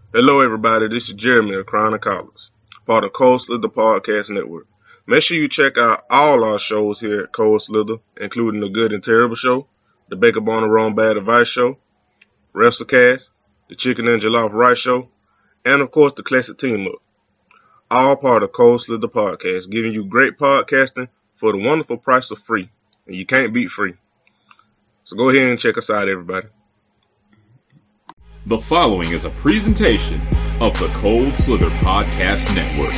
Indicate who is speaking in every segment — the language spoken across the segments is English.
Speaker 1: Hello, everybody. This is Jeremy of Crown of Collars, part of Cold Slither Podcast Network. Make sure you check out all our shows here at Cold Slither, including The Good and Terrible Show, The Baker Bonner Wrong Bad Advice Show, WrestleCast, The Chicken and Jollof Rice Show, and of course the Classic Team Up. All part of Cold Slither Podcast, giving you great podcasting for the wonderful price of free, and you can't beat free. So go ahead and check us out, everybody.
Speaker 2: The following is a presentation of the Cold Slither Podcast Network.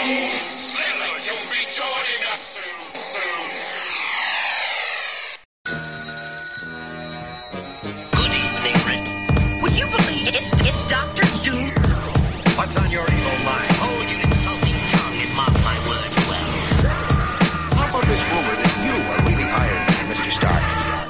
Speaker 3: Good evening, Rick. Would you believe it's Dr. Doom? What's on your evil mind? Oh, you insulting tongue and mock my words well.
Speaker 4: How about this rumor that you are really Iron Man, Mr. Stark?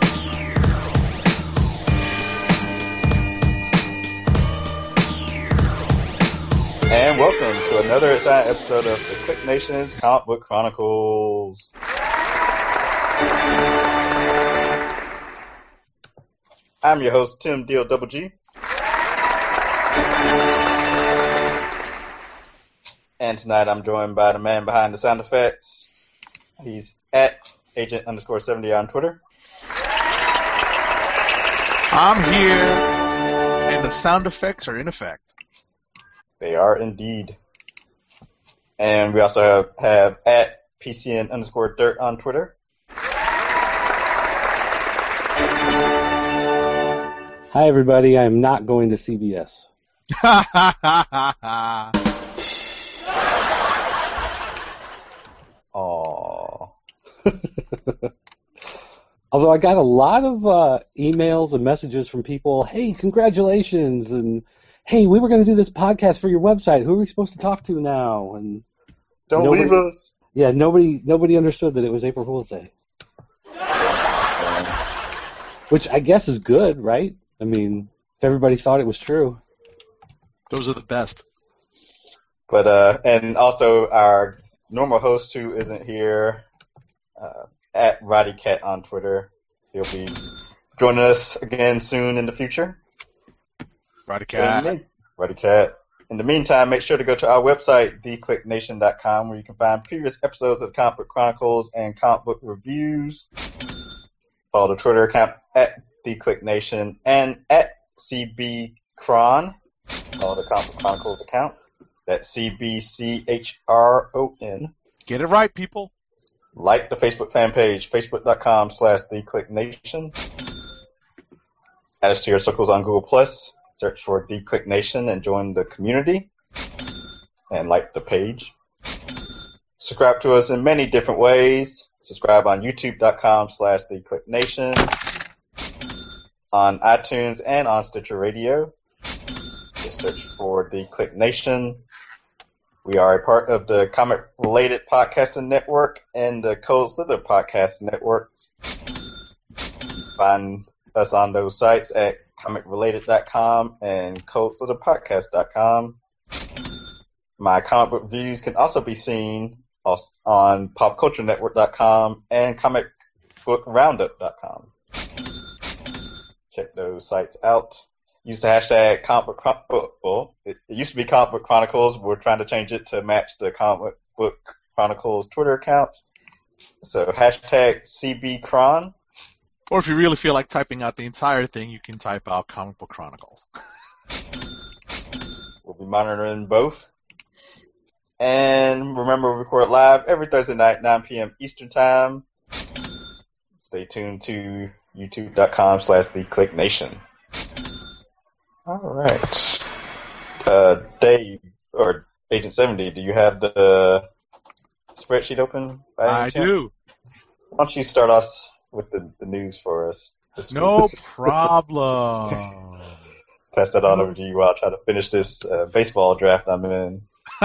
Speaker 5: And welcome to another exciting episode of the Click Nation's Comic Book Chronicles. I'm your host, Tim Deal Double G. And tonight I'm joined by the man behind the sound effects. He's at Agent_70 on Twitter.
Speaker 6: I'm here, and the sound effects are in effect.
Speaker 5: They are indeed. And we also have at PCN_Dirt on Twitter.
Speaker 7: Hi, everybody. I am not going to CBS.
Speaker 5: Aww.
Speaker 7: Although I got a lot of emails and messages from people, hey, congratulations, and hey, we were going to do this podcast for your website. Who are we supposed to talk to now? And
Speaker 5: Don't leave us.
Speaker 7: Yeah, nobody understood that it was April Fool's Day. Which I guess is good, right? I mean, if everybody thought it was true.
Speaker 6: Those are the best.
Speaker 5: But, and also our normal host who isn't here, at Roddy Cat on Twitter. He'll be joining us again soon in the future.
Speaker 6: Roddy Cat.
Speaker 5: Roddy Cat. In the meantime, make sure to go to our website, theclicknation.com, where you can find previous episodes of Comic Book Chronicles and comic book reviews. Follow the Twitter account at theclicknation and at CBChron. Follow the Comic Book Chronicles account. That's CBCHRON.
Speaker 6: Get it right, people.
Speaker 5: Like the Facebook fan page, facebook.com/theclicknation. Add us to your circles on Google+. Search for The Click Nation and join the community. And like the page. Subscribe to us in many different ways. Subscribe on youtube.com/theclicknation. On iTunes and on Stitcher Radio. Just search for The Click Nation. We are a part of the Comic-Related Podcasting Network and the Cold Slither Podcast Network. Find us on those sites at comicrelated.com and coldslitherpodcast.com. My comic book reviews can also be seen on popculturenetwork.com and comicbookroundup.com. Check those sites out. Use the hashtag it used to be Comic Book Chronicles. We're trying to change it to match the Comic Book Chronicles Twitter account. So hashtag CBChron.
Speaker 6: Or if you really feel like typing out the entire thing, you can type out Comic Book Chronicles.
Speaker 5: We'll be monitoring both. And remember, we record live every Thursday night, 9 p.m. Eastern Time. Stay tuned to youtube.com/theclicknation. All right. Dave, or Agent 70, do you have the spreadsheet open?
Speaker 6: I do.
Speaker 5: Why don't you start us with the news for us this week?
Speaker 6: No problem.
Speaker 5: Pass that on over to you while I try to finish this baseball draft I'm in.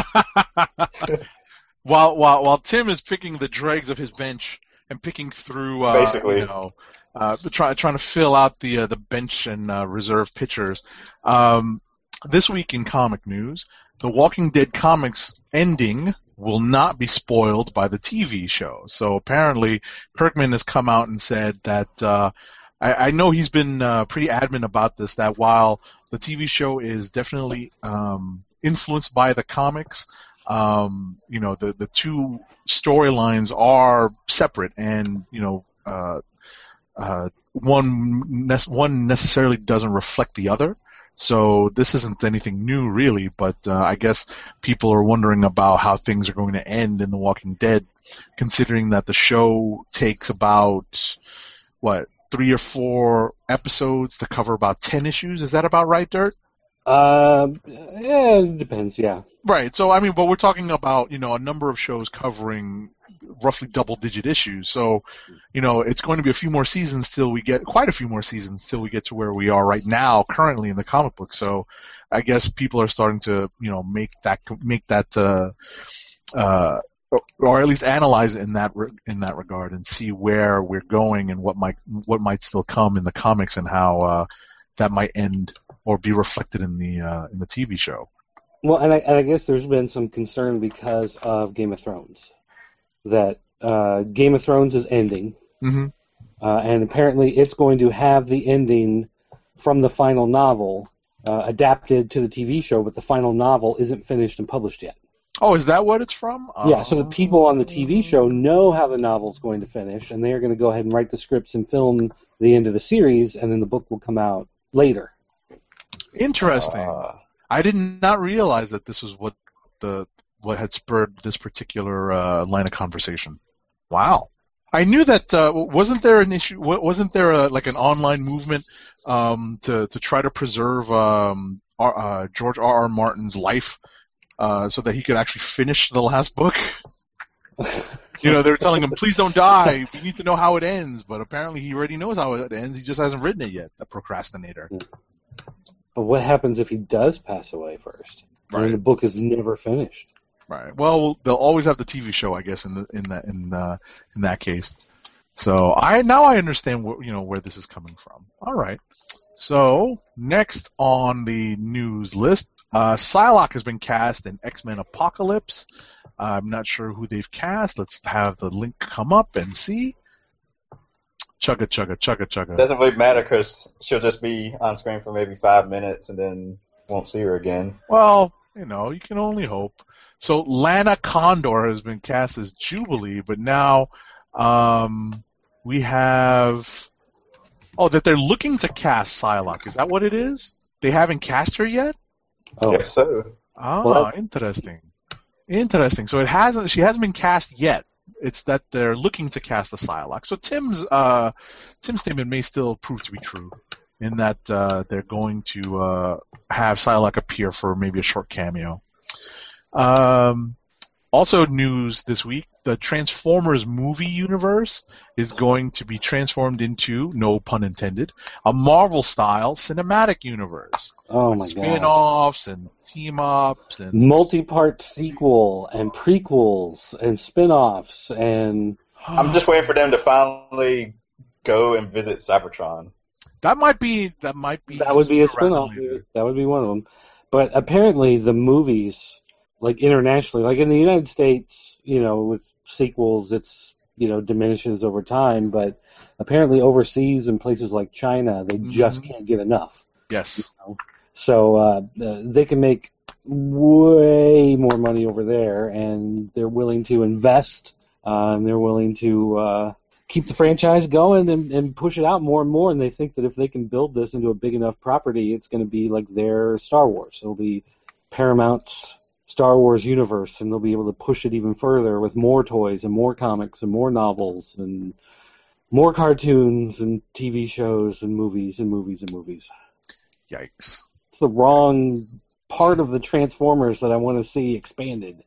Speaker 6: While Tim is picking the dregs of his bench and picking through,
Speaker 5: basically,
Speaker 6: trying to fill out the bench and reserve pitchers. This week in comic news, The Walking Dead comics ending will not be spoiled by the TV show. So apparently, Kirkman has come out and said that I know he's been pretty adamant about this, that while the TV show is definitely influenced by the comics, the two storylines are separate, and one necessarily doesn't reflect the other. So this isn't anything new, really, but I guess people are wondering about how things are going to end in The Walking Dead, considering that the show takes about, 3 or 4 episodes to cover about 10 issues. Is that about right, Dirt?
Speaker 7: Yeah, it depends, yeah.
Speaker 6: Right, so, but we're talking about, a number of shows covering roughly double-digit issues, so, it's going to be quite a few more seasons till we get to where we are right now, currently in the comic book, so I guess people are starting to, make that or at least analyze it in that regard and see where we're going and what might still come in the comics and how that might end or be reflected in the TV show.
Speaker 7: Well, and I guess there's been some concern because of Game of Thrones, that Game of Thrones is ending,
Speaker 6: mm-hmm.
Speaker 7: And apparently it's going to have the ending from the final novel adapted to the TV show, but the final novel isn't finished and published yet.
Speaker 6: Oh, is that what it's from?
Speaker 7: Yeah, so the people on the TV show know how the novel's going to finish, and they're going to go ahead and write the scripts and film the end of the series, and then the book will come out later.
Speaker 6: Interesting. I did not realize that this was what had spurred this particular line of conversation. Wow. I knew that wasn't there an issue? Wasn't there an online movement to try to preserve George R.R. Martin's life so that he could actually finish the last book? They were telling him, please don't die. We need to know how it ends. But apparently he already knows how it ends. He just hasn't written it yet, the procrastinator.
Speaker 7: But what happens if he does pass away first?
Speaker 6: Right.
Speaker 7: And the book is never finished.
Speaker 6: Right. Well, they'll always have the TV show, I guess, in that case. So I understand where this is coming from. All right. So next on the news list, Psylocke has been cast in X-Men Apocalypse. I'm not sure who they've cast. Let's have the link come up and see. Chugga, chugga, chugga, chugga.
Speaker 5: Doesn't really matter because she'll just be on screen for maybe 5 minutes and then won't see her again.
Speaker 6: Well, you can only hope. So Lana Condor has been cast as Jubilee, but now we have... Oh, that they're looking to cast Psylocke. Is that what it is? They haven't cast her yet?
Speaker 5: Oh. Yes, so.
Speaker 6: Ah, interesting. Interesting. So she hasn't been cast yet. It's that they're looking to cast the Psylocke. So Tim's statement may still prove to be true, in that they're going to have Psylocke appear for maybe a short cameo. Also news this week, the Transformers movie universe is going to be transformed into, no pun intended, a Marvel-style cinematic universe.
Speaker 7: Oh my god.
Speaker 6: Spin-offs and team-ups and...
Speaker 7: multi-part sequel and prequels and spin-offs and...
Speaker 5: I'm just waiting for them to finally go and visit Cybertron.
Speaker 6: That would be
Speaker 7: That would be a spin-off. That would be one of them. But apparently the movies... internationally, in the United States, with sequels, it's, diminishes over time, but apparently overseas in places like China, they just can't get enough.
Speaker 6: Yes.
Speaker 7: So they can make way more money over there, and they're willing to invest, and they're willing to keep the franchise going and push it out more and more, and they think that if they can build this into a big enough property, it's going to be like their Star Wars. It'll be Paramount's Star Wars universe, and they'll be able to push it even further with more toys and more comics and more novels and more cartoons and TV shows and movies and movies and movies.
Speaker 6: Yikes.
Speaker 7: It's the wrong part of the Transformers that I want to see expanded.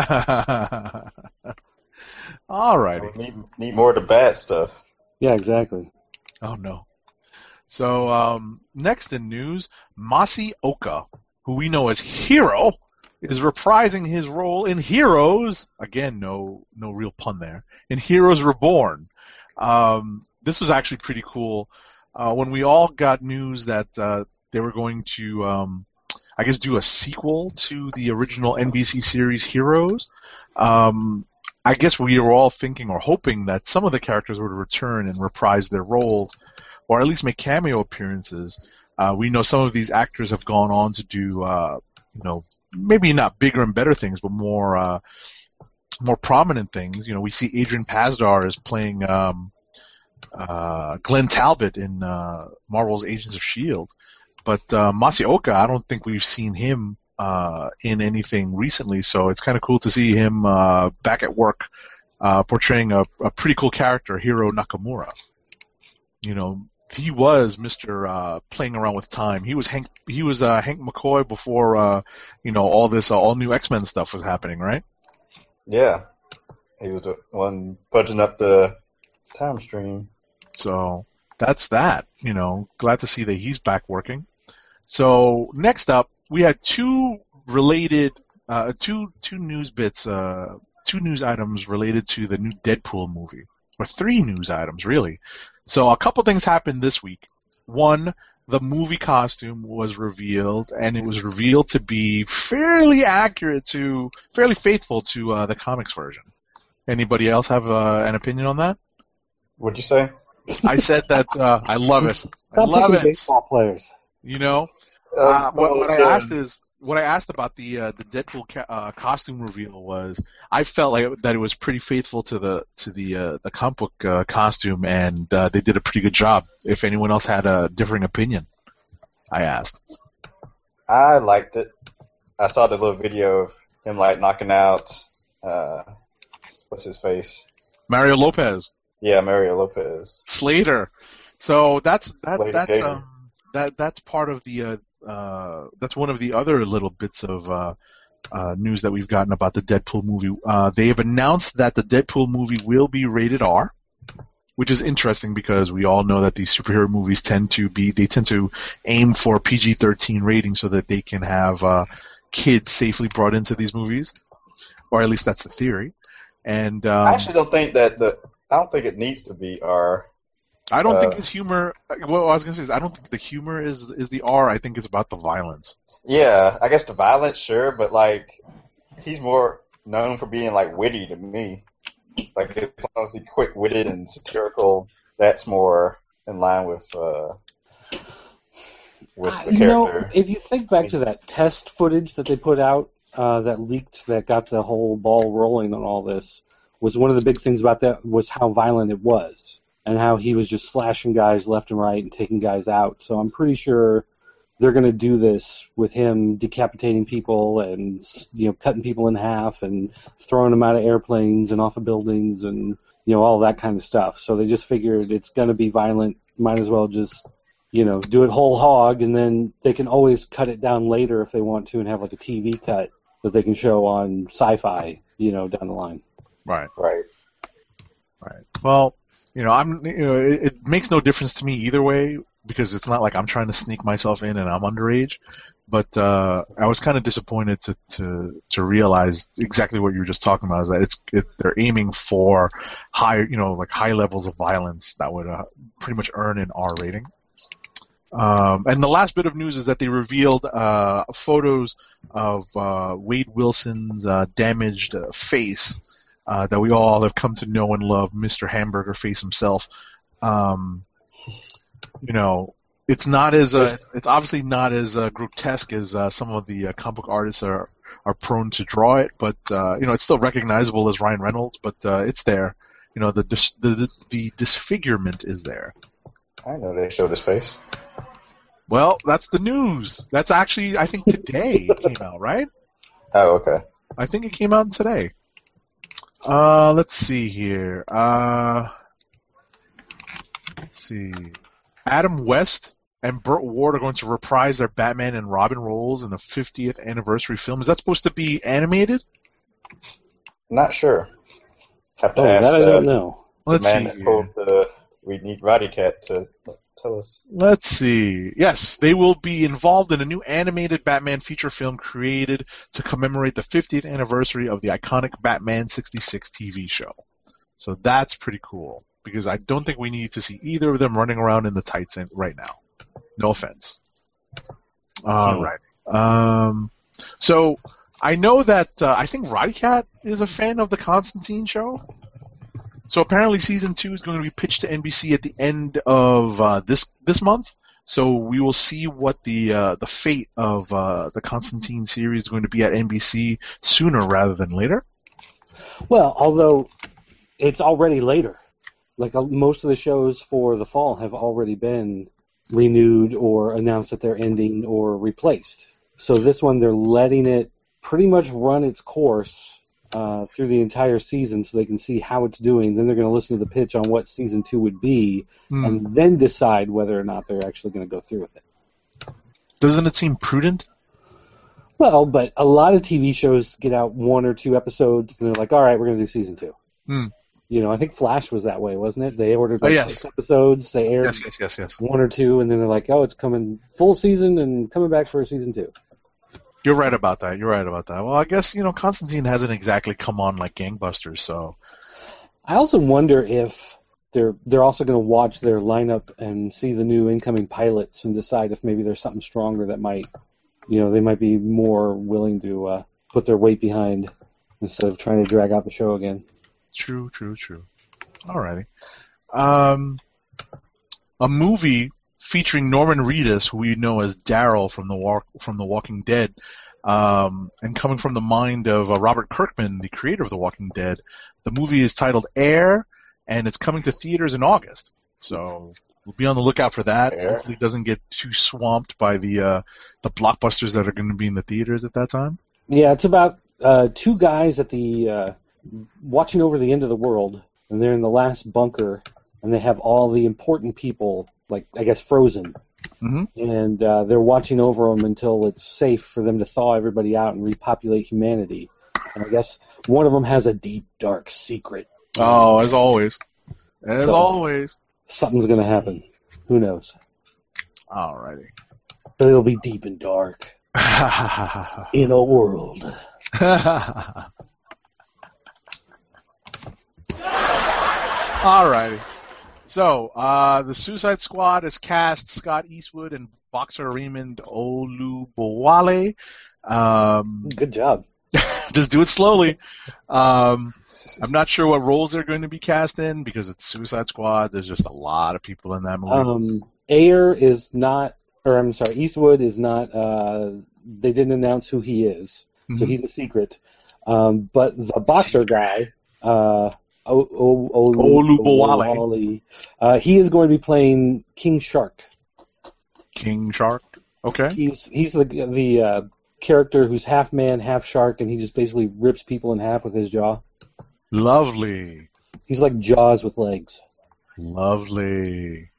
Speaker 6: Alrighty.
Speaker 5: Need more of the bad stuff.
Speaker 7: Yeah, exactly.
Speaker 6: Oh no. So next in news, Masi Oka, who we know as Hero, is reprising his role in Heroes. Again, no real pun there. In Heroes Reborn. This was actually pretty cool. When we all got news that they were going to, do a sequel to the original NBC series Heroes, I guess we were all thinking or hoping that some of the characters would return and reprise their roles. or at least make cameo appearances. We know some of these actors have gone on to do, maybe not bigger and better things, but more prominent things. We see Adrian Pasdar is playing Glenn Talbot in Marvel's Agents of S.H.I.E.L.D. But Masaoka, I don't think we've seen him in anything recently, so it's kind of cool to see him back at work portraying a pretty cool character, Hiro Nakamura. He was Mr. Playing Around with Time. He was Hank McCoy before all this all new X-Men stuff was happening, right?
Speaker 5: Yeah, he was the one putting up the time stream.
Speaker 6: So that's that. Glad to see that he's back working. So next up, we had two related, two news bits, two news items related to the new Deadpool movie, or three news items really. So a couple things happened this week. One, the movie costume was revealed, and it was revealed to be fairly faithful to the comics version. Anybody else have an opinion on that?
Speaker 5: What'd you say?
Speaker 6: I said that I love it. I
Speaker 7: Stop
Speaker 6: love
Speaker 7: picking
Speaker 6: it.
Speaker 7: baseball players.
Speaker 6: What I asked about the Deadpool costume reveal was, I felt like that it was pretty faithful to the comic book costume, and they did a pretty good job. If anyone else had a differing opinion, I asked.
Speaker 5: I liked it. I saw the little video of him knocking out what's his face?
Speaker 6: Mario Lopez.
Speaker 5: Yeah, Mario Lopez.
Speaker 6: Slater. So that's part of the that's one of the other little bits of news that we've gotten about the Deadpool movie. They have announced that the Deadpool movie will be rated R, which is interesting because we all know that these superhero movies tend to aim for PG-13 rating so that they can have kids safely brought into these movies, or at least that's the theory. And
Speaker 5: I actually don't think I don't think it needs to be R.
Speaker 6: I don't think his humor. What I was going to say is I don't think the humor is the R. I think it's about the violence.
Speaker 5: Yeah, I guess the violence, sure, but he's more known for being witty to me. It's obviously quick-witted and satirical. That's more in line with the character.
Speaker 7: If you think back to that test footage that they put out that leaked, that got the whole ball rolling on all this, was one of the big things about that was how violent it was. And how he was just slashing guys left and right and taking guys out. So I'm pretty sure they're going to do this with him decapitating people and cutting people in half and throwing them out of airplanes and off of buildings and all that kind of stuff. So they just figured it's going to be violent. Might as well just do it whole hog, and then they can always cut it down later if they want to and have a TV cut that they can show on Sci-Fi down the line.
Speaker 6: Right.
Speaker 5: Well.
Speaker 6: It makes no difference to me either way because it's not like I'm trying to sneak myself in and I'm underage. But I was kind of disappointed to realize exactly what you were just talking about, is that they're aiming for high levels of violence that would pretty much earn an R rating. And the last bit of news is that they revealed photos of Wade Wilson's damaged face. That we all have come to know and love, Mr. Hamburger Face himself. It's not as it's obviously not as grotesque as some of the comic book artists are prone to draw it, but it's still recognizable as Ryan Reynolds. But it's there. The disfigurement is there.
Speaker 5: I know they showed his face.
Speaker 6: Well, that's the news. That's actually, I think, today it came out, right?
Speaker 5: Oh, okay.
Speaker 6: I think it came out today. Let's see here. Let's see. Adam West and Burt Ward are going to reprise their Batman and Robin roles in the 50th anniversary film. Is that supposed to be animated?
Speaker 5: Not sure. Have to
Speaker 7: ask
Speaker 5: that
Speaker 7: I don't know.
Speaker 6: Let's
Speaker 5: the
Speaker 6: see.
Speaker 5: man that told we need Roddy Cat to tell us.
Speaker 6: Let's see. Yes, they will be involved in a new animated Batman feature film created to commemorate the 50th anniversary of the iconic Batman 66 TV show. So that's pretty cool, because I don't think we need to see either of them running around in the tights right now. No offense. All right. So I know that I think Roddy Cat is a fan of the Constantine show. So apparently season 2 is going to be pitched to NBC at the end of this month. So we will see what the fate of the Constantine series is going to be at NBC sooner rather than later.
Speaker 7: Well, although it's already later. Like most of the shows for the fall have already been renewed or announced that they're ending or replaced. So this one, they're letting it pretty much run its course through the entire season so they can see how it's doing. Then they're going to listen to the pitch on what season 2 would be and then decide whether or not they're actually going to go through with it.
Speaker 6: Doesn't it seem prudent?
Speaker 7: Well, but a lot of TV shows get out 1 or 2 episodes and they're like, all right, we're going to do season 2. You know, I think Flash was that way, wasn't it? They ordered 6 episodes, they aired
Speaker 6: yes.
Speaker 7: 1 or 2, and then they're like, oh, it's coming full season and coming back for a season 2.
Speaker 6: You're right about that. Well, I guess, Constantine hasn't exactly come on like gangbusters, so.
Speaker 7: I also wonder if they're also going to watch their lineup and see the new incoming pilots and decide if maybe there's something stronger that might, they might be more willing to put their weight behind instead of trying to drag out the show again.
Speaker 6: True. Alrighty. A movie featuring Norman Reedus, who we know as Daryl from The Walking Dead, and coming from the mind of Robert Kirkman, the creator of The Walking Dead. The movie is titled Air, and it's coming to theaters in August. So we'll be on the lookout for that. Hopefully it doesn't get too swamped by the blockbusters that are going to be in the theaters at that time.
Speaker 7: Yeah, it's about 2 guys at the watching over the end of the world, and they're in the last bunker, and they have all the important people, like, I guess, frozen. And they're watching over them until it's safe for them to thaw everybody out and repopulate humanity. And I guess one of them has a deep, dark secret.
Speaker 6: Oh, as always. Always.
Speaker 7: Something's going to happen. Who knows?
Speaker 6: Alrighty.
Speaker 7: But it'll be deep and dark. In a world.
Speaker 6: Alrighty. So, the Suicide Squad has cast Scott Eastwood and boxer Raymond Olubowale.
Speaker 7: Good job.
Speaker 6: Just do it slowly. I'm not sure what roles they're going to be cast in because it's Suicide Squad. There's just a lot of people in that movie.
Speaker 7: Eastwood is not, they didn't announce who he is, so he's a secret. But the boxer guy, Olubowale, he is going to be playing King Shark.
Speaker 6: King Shark? Okay.
Speaker 7: He's the character who's half man, half shark, and he just basically rips people in half with his jaw.
Speaker 6: Lovely.
Speaker 7: He's like Jaws with legs.
Speaker 6: Lovely.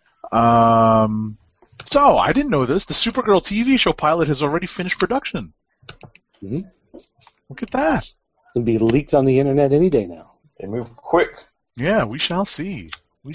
Speaker 6: So, I didn't know this. The Supergirl TV show pilot has already finished production. Look at that.
Speaker 7: It'll be leaked on the internet any day now.
Speaker 5: They move quick.
Speaker 6: Yeah, we shall see.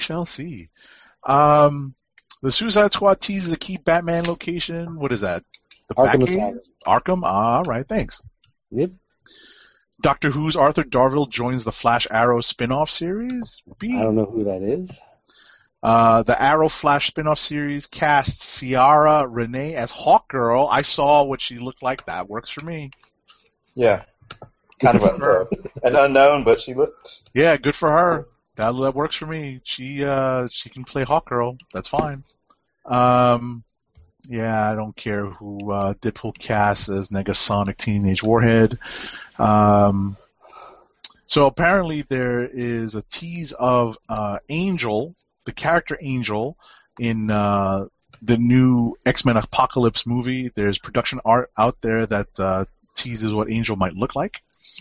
Speaker 6: The Suicide Squad teases a key Batman location. What is that? The
Speaker 7: Arkham
Speaker 6: Batcave?
Speaker 7: Asylum.
Speaker 6: Arkham? All right, thanks.
Speaker 7: Yep.
Speaker 6: Doctor Who's Arthur Darvill joins the Flash Arrow spin-off series.
Speaker 7: I don't know who that is.
Speaker 6: The Arrow Flash spin-off series casts Ciara Renee as Hawkgirl. I saw what she looked like. That works for me.
Speaker 5: Yeah. Kind of an unknown, but she looked.
Speaker 6: Yeah, good for her. That works for me. She can play Hawkgirl. That's fine. Yeah, I don't care who Deadpool casts as Negasonic Teenage Warhead. So apparently there is a tease of Angel, the character Angel, in the new X-Men Apocalypse movie. There's production art out there that teases what Angel might look like.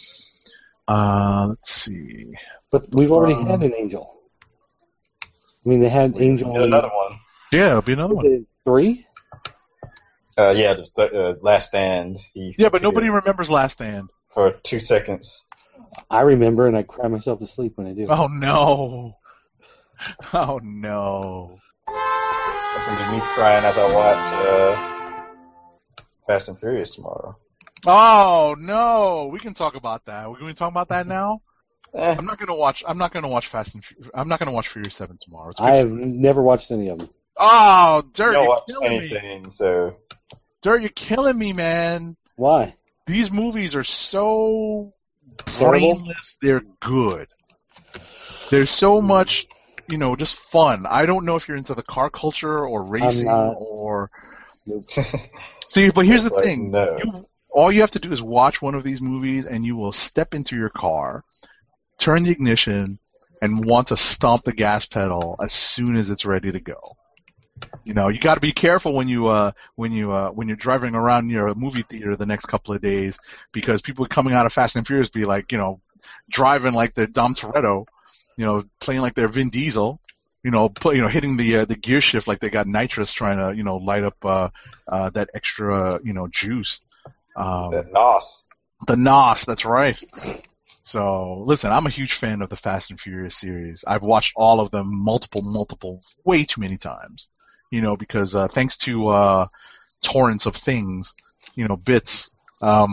Speaker 6: Let's see.
Speaker 7: But we've already had an Angel. I mean, they had Angel.
Speaker 5: Another one.
Speaker 6: Yeah, it'll be another one.
Speaker 7: 3?
Speaker 5: Yeah, just Last Stand.
Speaker 6: Yeah, but nobody remembers Last Stand.
Speaker 5: For 2 seconds.
Speaker 7: I remember, and I cry myself to sleep when I do.
Speaker 6: Oh, no. Oh, no.
Speaker 5: That's going to be me crying as I watch Fast and Furious tomorrow.
Speaker 6: Oh, no. We can talk about that. Can we talk about that now? I'm not gonna watch Fast and I'm not gonna watch Furious 7 tomorrow.
Speaker 7: I have never watched any of them.
Speaker 6: Oh, Dirt,
Speaker 5: you're
Speaker 6: killing
Speaker 5: anything,
Speaker 6: me.
Speaker 5: So.
Speaker 6: Dirt, you're killing me, man.
Speaker 7: Why?
Speaker 6: These movies are so brainless. They're good. There's so much, just fun. I don't know if you're into the car culture or racing or.
Speaker 7: Nope.
Speaker 6: See, but here's the
Speaker 5: Like,
Speaker 6: thing.
Speaker 5: no.
Speaker 6: All you have to do is watch one of these movies, and you will step into your car, turn the ignition, and want to stomp the gas pedal as soon as it's ready to go. You got to be careful when you're driving around your movie theater the next couple of days, because people coming out of Fast and Furious be like, driving like they're Dom Toretto, playing like they're Vin Diesel, hitting the gear shift like they got nitrous trying to, light up that extra, juice.
Speaker 5: That NOS.
Speaker 6: The NOS, that's right. So, listen, I'm a huge fan of the Fast and Furious series. I've watched all of them multiple, way too many times. Because thanks to torrents of things, bits.
Speaker 5: I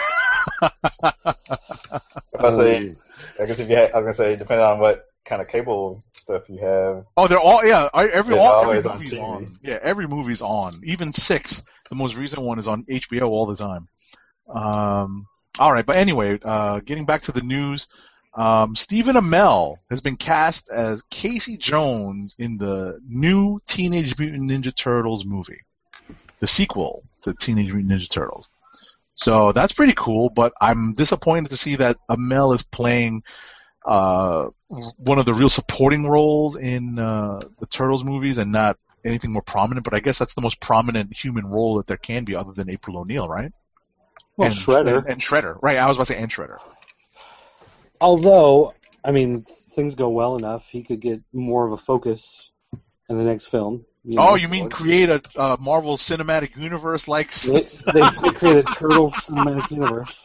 Speaker 5: guess I was gonna say, depending on what kind of cable stuff you have.
Speaker 6: Oh, they're all every
Speaker 5: always
Speaker 6: movie's
Speaker 5: on
Speaker 6: on.
Speaker 5: TV.
Speaker 6: Yeah, every movie's on. Even 6, the most recent one, is on HBO all the time. All right, but anyway, getting back to the news. Stephen Amell has been cast as Casey Jones in the new Teenage Mutant Ninja Turtles movie, the sequel to Teenage Mutant Ninja Turtles. So that's pretty cool, but I'm disappointed to see that Amell is playing one of the real supporting roles in the Turtles movies and not anything more prominent. But I guess that's the most prominent human role that there can be other than April O'Neil, right?
Speaker 7: Well, Shredder.
Speaker 6: And Shredder. Right, I was about to say and Shredder.
Speaker 7: Although, things go well enough, he could get more of a focus in the next film.
Speaker 6: You mean create a Marvel Cinematic Universe like?
Speaker 7: They create a Turtles Cinematic Universe.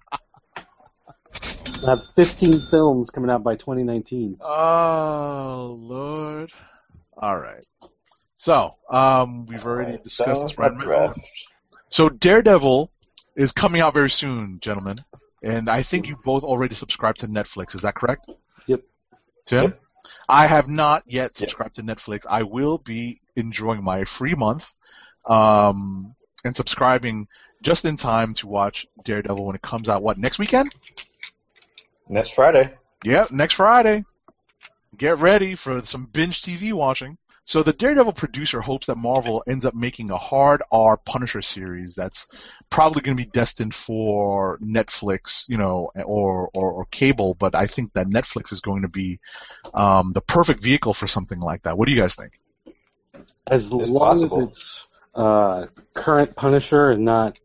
Speaker 7: They have 15 films coming out by 2019.
Speaker 6: Oh, Lord. All right. So, we've already discussed this, right? So, Daredevil is coming out very soon, gentlemen. And I think you both already subscribed to Netflix. Is that correct?
Speaker 7: Yep.
Speaker 6: Tim?
Speaker 5: Yep.
Speaker 6: I have not yet subscribed to Netflix. I will be enjoying my free month and subscribing just in time to watch Daredevil when it comes out, next weekend?
Speaker 5: Next Friday.
Speaker 6: Yeah, next Friday. Get ready for some binge TV watching. So the Daredevil producer hopes that Marvel ends up making a hard R Punisher series that's probably going to be destined for Netflix, or cable, but I think that Netflix is going to be the perfect vehicle for something like that. What do you guys think?
Speaker 7: As long as it's current Punisher and not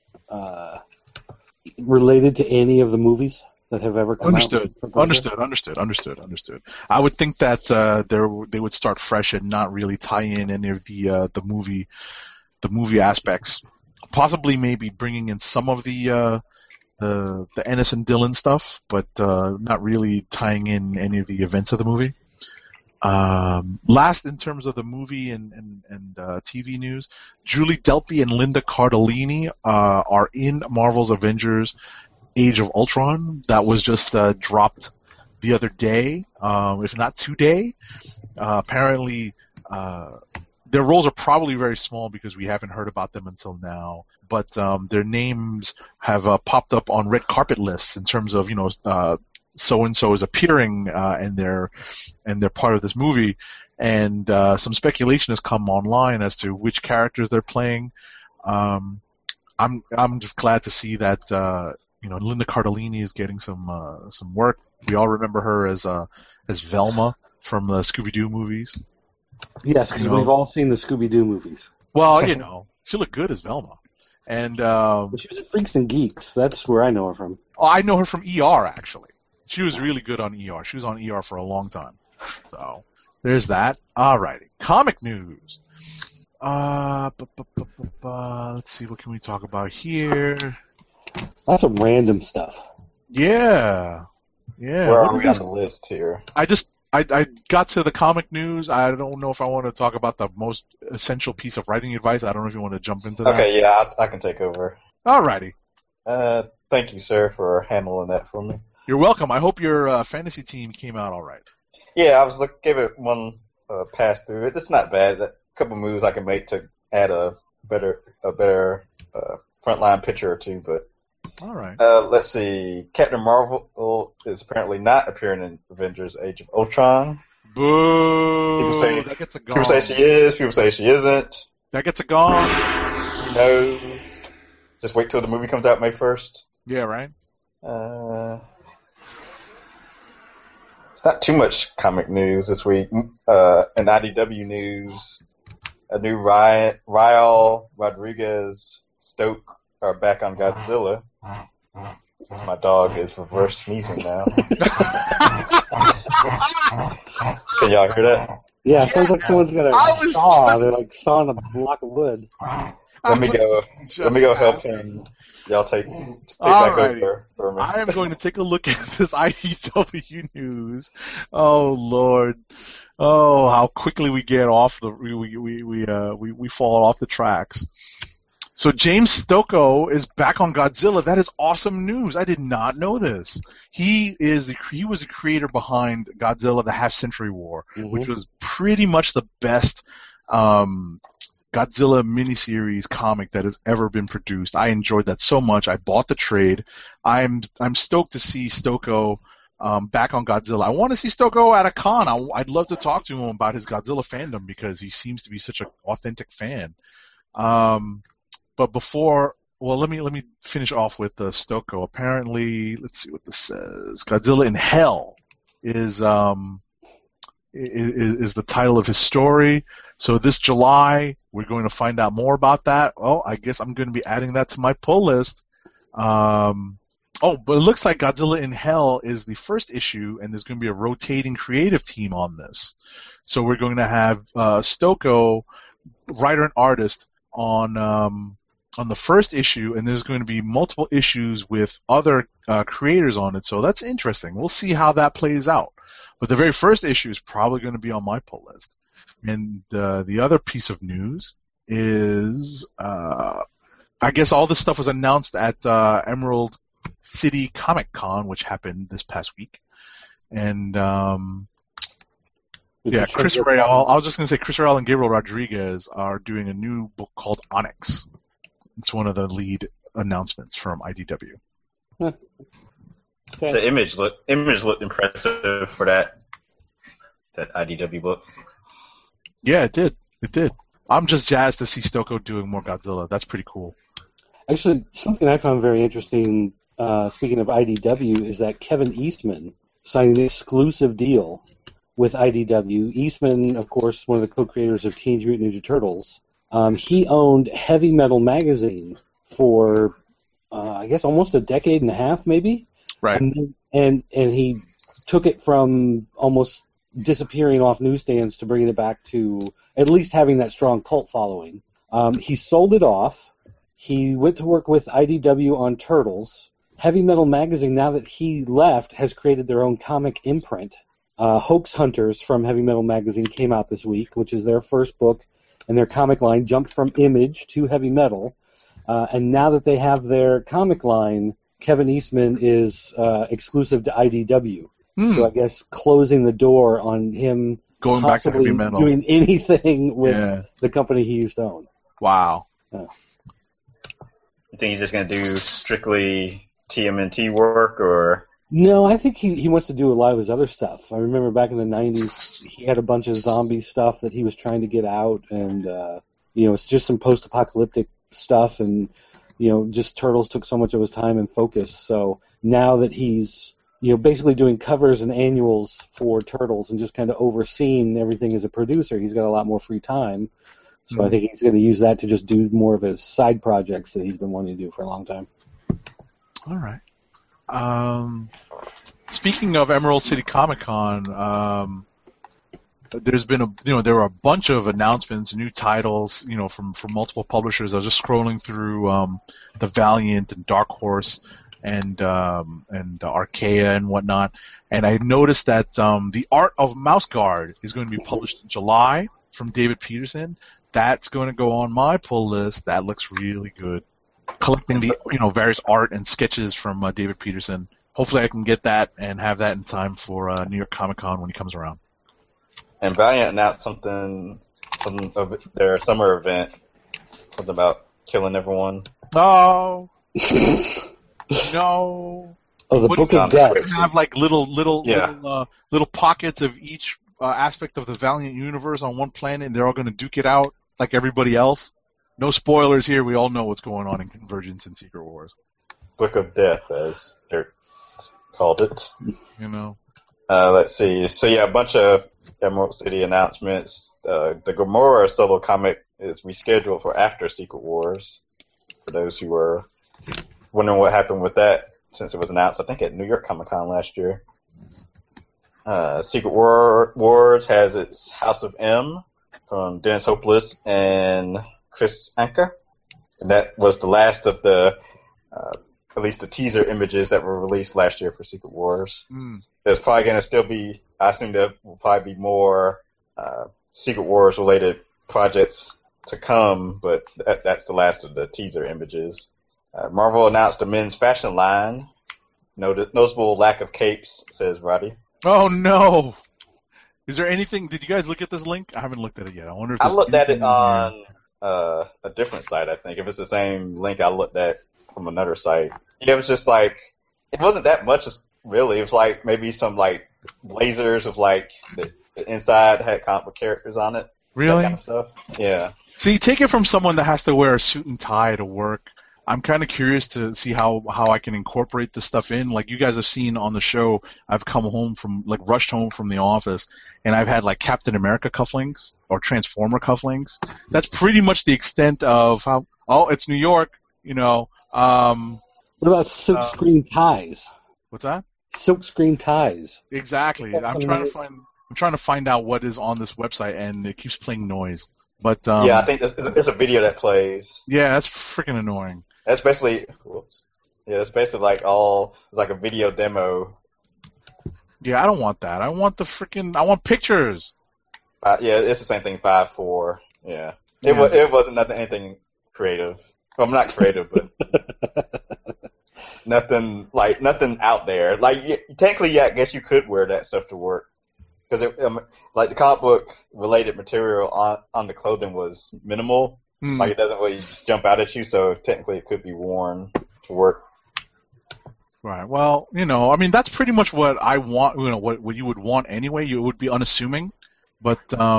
Speaker 7: related to any of the movies that have ever come out. Understood. I would think that they would start fresh and not really tie in any of the movie aspects. Possibly maybe bringing in some of the Ennis and Dillon stuff, but not really tying in any of the events of the movie. Last, in terms of the movie and TV news, Julie Delpy and Linda Cardellini are in Marvel's Avengers Age of Ultron. That was just dropped the other day, if not today. Apparently, their roles are probably very small because we haven't heard about them until now. But their names have popped up on red carpet lists in terms of so and so is appearing and they're part of this movie. And some speculation has come online as to which characters they're playing. I'm just glad to see that Linda Cardellini is getting some work. We all remember her as Velma from the Scooby-Doo movies. Yes, because we've all seen the Scooby-Doo movies.
Speaker 6: Well, she looked good as Velma. And
Speaker 7: she was in Freaks and Geeks. That's where I know her from.
Speaker 6: Oh, I know her from ER, actually. She was really good on ER. She was on ER for a long time. So there's that. Alrighty. Comic news. Let's see, what can we talk about here?
Speaker 7: That's some random stuff.
Speaker 6: Yeah.
Speaker 5: Where are we on the list here?
Speaker 6: I got to the comic news. I don't know if I want to talk about the most essential piece of writing advice. I don't know if you want to jump into that.
Speaker 5: Okay, yeah, I can take over.
Speaker 6: Alrighty.
Speaker 5: Thank you, sir, for handling that for me.
Speaker 6: You're welcome. I hope your fantasy team came out all right.
Speaker 5: Yeah, I gave it one pass through it. It's not bad. A couple moves I can make to add a better frontline pitcher or two, but
Speaker 6: All right.
Speaker 5: Let's see. Captain Marvel is apparently not appearing in Avengers: Age of Ultron.
Speaker 6: Boo! That gets a gong.
Speaker 5: People say she is. People say she isn't.
Speaker 6: That gets a gong.
Speaker 5: Who knows? Just wait till the movie comes out May 1st.
Speaker 6: Yeah, right.
Speaker 5: It's not too much comic news this week. In IDW news, a new Ryle Rodriguez Stoke are back on Godzilla. My dog is reverse sneezing now. Can y'all hear that?
Speaker 7: Yeah, it sounds like someone's got a saw. They're like sawing a block of wood.
Speaker 5: Let me go help him. Y'all take back over for me.
Speaker 6: I am going to take a look at this IDW news. Oh Lord. Oh, how quickly we get off we fall off the tracks. So James Stokoe is back on Godzilla. That is awesome news. I did not know this. He was the creator behind Godzilla: The Half-Century War, which was pretty much the best Godzilla miniseries comic that has ever been produced. I enjoyed that so much. I bought the trade. I'm stoked to see Stokoe back on Godzilla. I want to see Stokoe at a con. I'd love to talk to him about his Godzilla fandom because he seems to be such an authentic fan. But before, let me finish off with Stokoe. Apparently, let's see what this says. Godzilla in Hell is the title of his story. So this July, we're going to find out more about that. Oh, I guess I'm going to be adding that to my pull list. But it looks like Godzilla in Hell is the first issue, and there's going to be a rotating creative team on this. So we're going to have Stokoe, writer and artist, on the first issue, and there's going to be multiple issues with other creators on it. So that's interesting. We'll see how that plays out. But the very first issue is probably going to be on my pull list. And the other piece of news is, I guess all this stuff was announced at Emerald City Comic Con, which happened this past week. And Chris Real. I was just going to say Chris Real and Gabriel Rodriguez are doing a new book called Onyx. It's one of the lead announcements from IDW.
Speaker 5: Okay. The image looked impressive for that IDW book.
Speaker 6: Yeah, it did. I'm just jazzed to see Stokoe doing more Godzilla. That's pretty cool.
Speaker 7: Actually, something I found very interesting, speaking of IDW, is that Kevin Eastman signed an exclusive deal with IDW. Eastman, of course, one of the co-creators of Teenage Mutant Ninja Turtles. He owned Heavy Metal magazine for, I guess, almost a decade and a half, maybe.
Speaker 6: Right.
Speaker 7: And he took it from almost disappearing off newsstands to bringing it back to at least having that strong cult following. He sold it off. He went to work with IDW on Turtles. Heavy Metal magazine, now that he left, has created their own comic imprint. Hoax Hunters from Heavy Metal magazine came out this week, which is their first book. And their comic line jumped from Image to Heavy Metal. And now that they have their comic line, Kevin Eastman is exclusive to IDW. So I guess closing the door on him
Speaker 6: going back to Heavy Metal,
Speaker 7: doing anything with the company he used to own.
Speaker 6: Wow.
Speaker 5: You think he's just going to do strictly TMNT work, or? No,
Speaker 7: I think he wants to do a lot of his other stuff. I remember back in the 90s, he had a bunch of zombie stuff that he was trying to get out, and it's just some post-apocalyptic stuff, and just Turtles took so much of his time and focus. So now that he's basically doing covers and annuals for Turtles and just kind of overseeing everything as a producer, he's got a lot more free time. So I think he's going to use that to just do more of his side projects that he's been wanting to do for a long time.
Speaker 6: All right. Speaking of Emerald City Comic Con, there's been there were a bunch of announcements, new titles, from multiple publishers. I was just scrolling through the Valiant and Dark Horse and Archaea and whatnot, and I noticed that the Art of Mouse Guard is going to be published in July from David Peterson. That's going to go on my pull list. That looks really good. Collecting the various art and sketches from David Peterson. Hopefully I can get that and have that in time for New York Comic Con when he comes around.
Speaker 5: And Valiant announced something of their summer event, something about killing everyone.
Speaker 6: Oh. No.
Speaker 7: Oh, the
Speaker 6: What
Speaker 7: Book
Speaker 6: do you
Speaker 7: of
Speaker 6: mean?
Speaker 7: Death.
Speaker 6: You have like little
Speaker 5: Yeah.
Speaker 6: pockets of each aspect of the Valiant universe on one planet, and they're all going to duke it out like everybody else. No spoilers here. We all know what's going on in Convergence and Secret Wars.
Speaker 5: Book of Death, as Dirk called it.
Speaker 6: You know.
Speaker 5: Let's see. So yeah, a bunch of Emerald City announcements. The Gamora solo comic is rescheduled for after Secret Wars. For those who were wondering what happened with that, since it was announced, I think at New York Comic Con last year. Secret Wars has its House of M from Dennis Hopeless and Chris Anker. And that was the last of the, at least the teaser images that were released last year for Secret Wars. There's probably going to still be, I assume there will probably be more Secret Wars related projects to come, but that's the last of the teaser images. Marvel announced a men's fashion line. Noticeable lack of capes, says Roddy.
Speaker 6: Oh no! Is there anything? Did you guys look at this link? I haven't looked at it yet. I wonder if
Speaker 5: I
Speaker 6: there's
Speaker 5: looked at it
Speaker 6: anything in
Speaker 5: on a different site, I think. If it's the same link I looked at from another site. Yeah, it was just like, it wasn't that much, really. It was like maybe some like blazers of like the inside had comic book characters on it.
Speaker 6: Really?
Speaker 5: That kind of stuff. Yeah.
Speaker 6: See, take it from someone that has to wear a suit and tie to work. I'm kind of curious to see how I can incorporate this stuff in. Like you guys have seen on the show, I've come home rushed home from the office, and I've had like Captain America cufflinks or Transformer cufflinks. That's pretty much the extent of how. Oh, it's New York, you know.
Speaker 7: What about silkscreen ties?
Speaker 6: What's that?
Speaker 7: Silkscreen ties.
Speaker 6: Exactly. I'm trying to find out what is on this website, and it keeps playing noise. But
Speaker 5: yeah, I think there's a video that plays.
Speaker 6: Yeah, that's freaking annoying.
Speaker 5: That's basically, that's basically like it's like a video demo.
Speaker 6: Yeah, I don't want that. I want I want pictures.
Speaker 5: Yeah, it's the same thing, 5.4. Yeah. It wasn't anything creative. Well, I'm not creative, but nothing out there. Like, technically, yeah, I guess you could wear that stuff to work. Because like the comic book related material on the clothing was minimal. Like it doesn't really jump out at you, so technically it could be worn to work.
Speaker 6: Right. Well, I mean that's pretty much what I want. What you would want anyway. You would be unassuming, but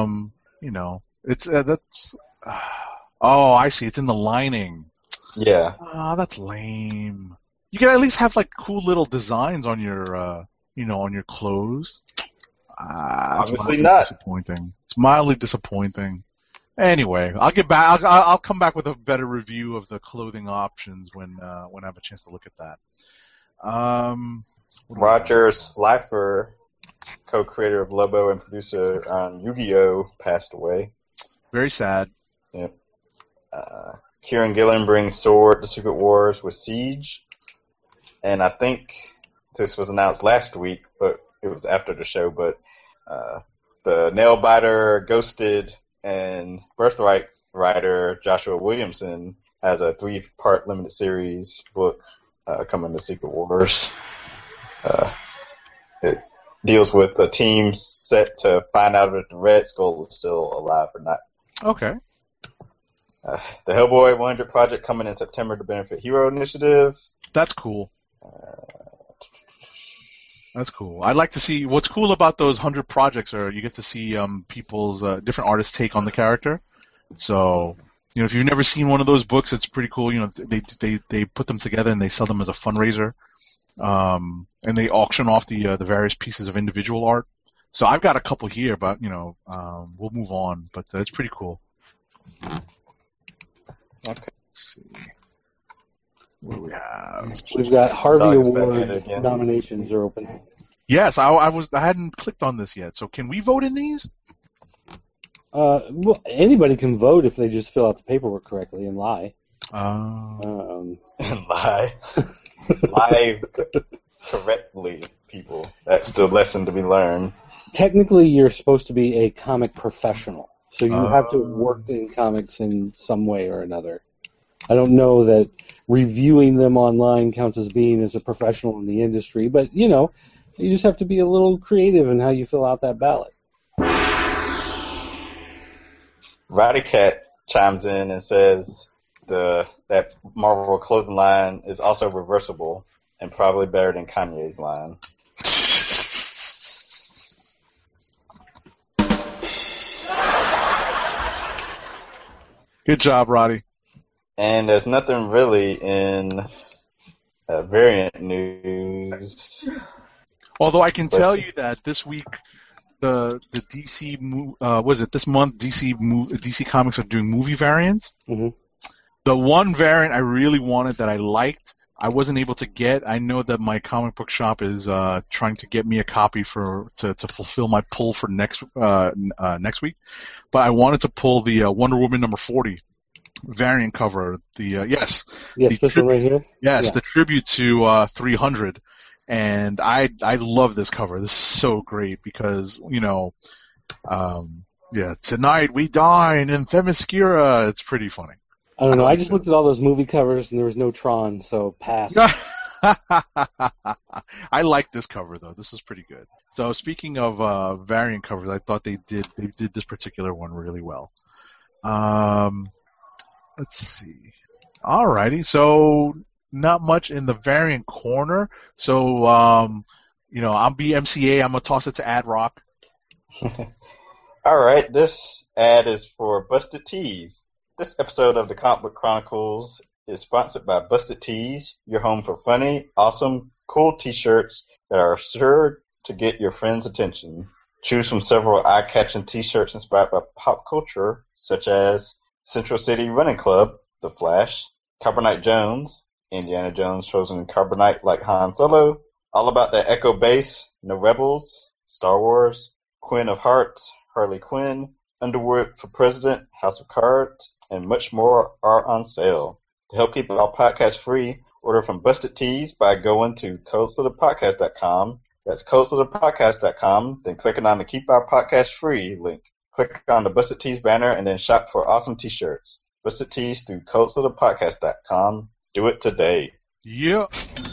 Speaker 6: it's that's. Oh, I see. It's in the lining.
Speaker 5: Yeah.
Speaker 6: Oh, that's lame. You can at least have like cool little designs on your on your clothes.
Speaker 5: Obviously not.
Speaker 6: Disappointing. It's mildly disappointing. Anyway, I'll get back. I'll come back with a better review of the clothing options when I have a chance to look at that.
Speaker 5: Roger Slifer, co-creator of Lobo and producer on Yu-Gi-Oh, passed away.
Speaker 6: Very sad.
Speaker 5: Yep. Kieran Gillen brings Sword to Secret Wars with Siege, and I think this was announced last week, but it was after the show. But the Nailbiter, Ghosted, and Birthright writer Joshua Williamson has a 3-part limited series book coming to Secret Wars. It deals with a team set to find out if the Red Skull is still alive or not.
Speaker 6: Okay.
Speaker 5: The Hellboy 100 project coming in September to benefit Hero Initiative.
Speaker 6: That's cool. That's cool. I'd like to see what's cool about those 100 projects are you get to see people's different artists' take on the character. So, if you've never seen one of those books, it's pretty cool. They put them together and they sell them as a fundraiser, and they auction off the various pieces of individual art. So I've got a couple here, but we'll move on. But it's pretty cool.
Speaker 5: Okay.
Speaker 6: Let's see. What do we have?
Speaker 7: We've got Harvey Award nominations are open.
Speaker 6: Yes, I hadn't clicked on this yet. So can we vote in these?
Speaker 7: Well, anybody can vote if they just fill out the paperwork correctly and lie.
Speaker 5: And lie. Lie correctly, people. That's the lesson to be learned.
Speaker 7: Technically, you're supposed to be a comic professional, so you have to have worked in comics in some way or another. I don't know that reviewing them online counts as being as a professional in the industry, but, you just have to be a little creative in how you fill out that ballot.
Speaker 5: Roddy Cat chimes in and says the that Marvel clothing line is also reversible and probably better than Kanye's line.
Speaker 6: Good job, Roddy.
Speaker 5: And there's nothing really in variant news.
Speaker 6: Although I can tell you that this week, the DC this month DC Comics are doing movie variants.
Speaker 7: Mm-hmm.
Speaker 6: The one variant I really wanted that I liked, I wasn't able to get. I know that my comic book shop is trying to get me a copy to fulfill my pull for next week. But I wanted to pull the Wonder Woman number 40 variant cover.
Speaker 7: Yes, this one right here.
Speaker 6: Yes,
Speaker 7: yeah.
Speaker 6: The tribute to 300. And I love this cover. This is so great because, tonight we dine in Themyscira. It's pretty funny.
Speaker 7: I don't know. I just looked at all those movie covers and there was no Tron, so pass.
Speaker 6: I like this cover though. This is pretty good. So speaking of variant covers, I thought they did this particular one really well. Let's see. Alrighty. So not much in the variant corner. So I'm BMCA. I'm gonna toss it to Ad Rock.
Speaker 5: All right. This ad is for Busted Tees. This episode of the Comic Book Chronicles is sponsored by Busted Tees, your home for funny, awesome, cool t-shirts that are sure to get your friends' attention. Choose from several eye-catching t-shirts inspired by pop culture, such as Central City Running Club, The Flash, Carbonite Jones, Indiana Jones frozen in carbonite like Han Solo, All About That Echo Base, No Rebels, Star Wars, Queen of Hearts, Harley Quinn, Underwood for President, House of Cards, and much more are on sale. To help keep our podcast free, order from Busted Tees by going to CodeSlitterPodcast.com. That's CodeSlitterPodcast.com, then clicking on the Keep Our Podcast Free link. Click on the Busted Tees banner and then shop for awesome t-shirts. Busted Tees through CodeSlitterPodcast.com. Do it today.
Speaker 6: Yeah.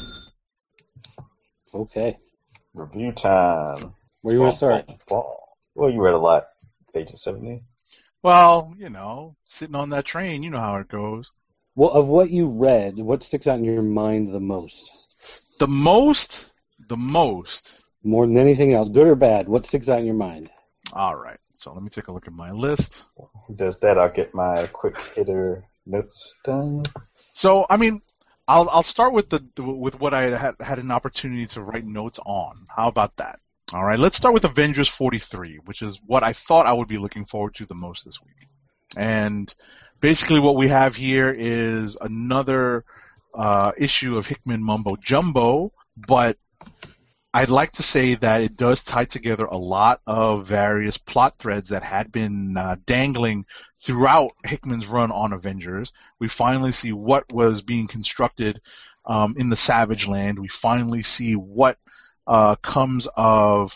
Speaker 7: Okay.
Speaker 5: Review time.
Speaker 7: Where you want to start?
Speaker 5: Well, you read a lot. Page 70.
Speaker 6: Well, sitting on that train, you know how it goes.
Speaker 7: Well, of what you read, what sticks out in your mind the most?
Speaker 6: The most.
Speaker 7: More than anything else, good or bad, what sticks out in your mind?
Speaker 6: All right. So let me take a look at my list.
Speaker 5: Who does that? I'll get my quick hitter notes done.
Speaker 6: So, I'll start with with what I had an opportunity to write notes on. How about that? All right, let's start with Avengers 43, which is what I thought I would be looking forward to the most this week. And basically what we have here is another issue of Hickman Mumbo Jumbo, but I'd like to say that it does tie together a lot of various plot threads that had been dangling throughout Hickman's run on Avengers. We finally see what was being constructed in the Savage Land. We finally see what comes of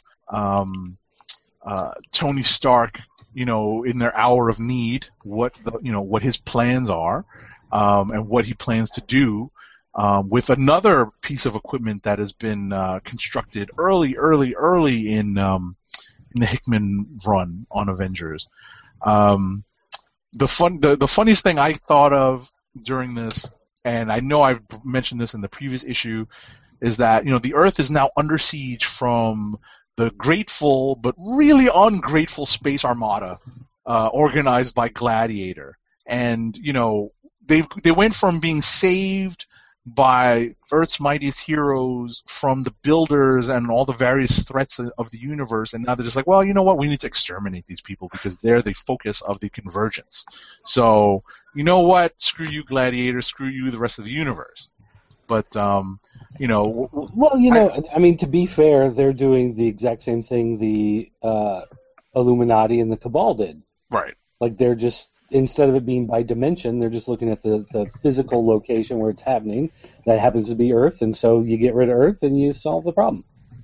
Speaker 6: Tony Stark, in their hour of need, what his plans are, and what he plans to do with another piece of equipment that has been constructed early in the Hickman run on Avengers. The funniest thing I thought of during this, and I know I've mentioned this in the previous issue, is that the Earth is now under siege from the grateful but really ungrateful Space Armada, organized by Gladiator, and they went from being saved by Earth's mightiest heroes from the Builders and all the various threats of the universe, and now they're just like, well, you know what? We need to exterminate these people because they're the focus of the convergence. So, you know what? Screw you, Gladiator. Screw you, the rest of the universe. But,
Speaker 7: Well, to be fair, they're doing the exact same thing the Illuminati and the Cabal did.
Speaker 6: Right.
Speaker 7: Like, they're just, instead of it being by dimension, they're just looking at the physical location where it's happening. That happens to be Earth, and so you get rid of Earth and you solve the problem.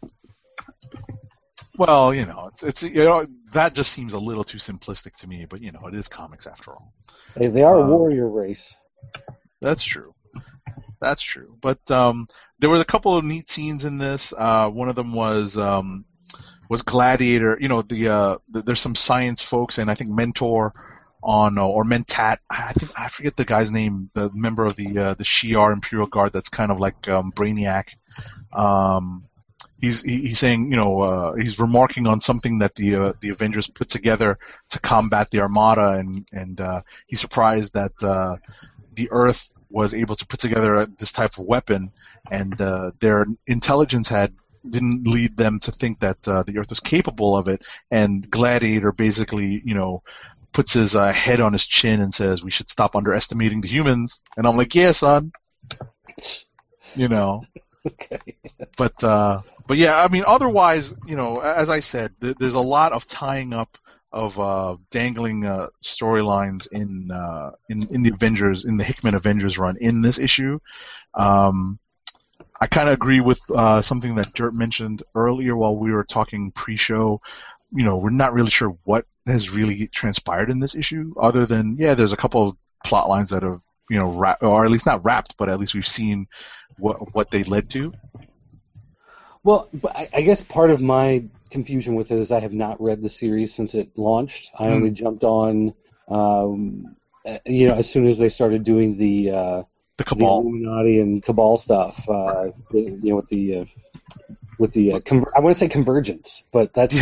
Speaker 6: Well, it's that just seems a little too simplistic to me, but it is comics after all.
Speaker 7: Hey, they are a warrior race.
Speaker 6: That's true. But there was a couple of neat scenes in this. One of them was Gladiator. There's some science folks, and I think Mentor on or Mentat. I forget the guy's name. The member of the Shi'ar Imperial Guard that's kind of like Brainiac. He's saying, he's remarking on something that the Avengers put together to combat the Armada, and he's surprised that the Earth was able to put together this type of weapon, and their intelligence didn't lead them to think that the Earth was capable of it. And Gladiator basically, puts his head on his chin and says, "We should stop underestimating the humans." And I'm like, "Yeah, son."
Speaker 7: Okay.
Speaker 6: But yeah, I mean, otherwise, as I said, there's a lot of tying up of dangling storylines in the Avengers, in the Hickman Avengers run in this issue. I kind of agree with something that Dirt mentioned earlier while we were talking pre-show. We're not really sure what has really transpired in this issue, other than there's a couple of plot lines that have or at least not wrapped, but at least we've seen what they led to.
Speaker 7: Well, but I guess part of my confusion with it is I have not read the series since it launched. I only jumped on, as soon as they started doing the
Speaker 6: Cabal,
Speaker 7: the Illuminati and Cabal stuff. With the I want to say convergence, but that's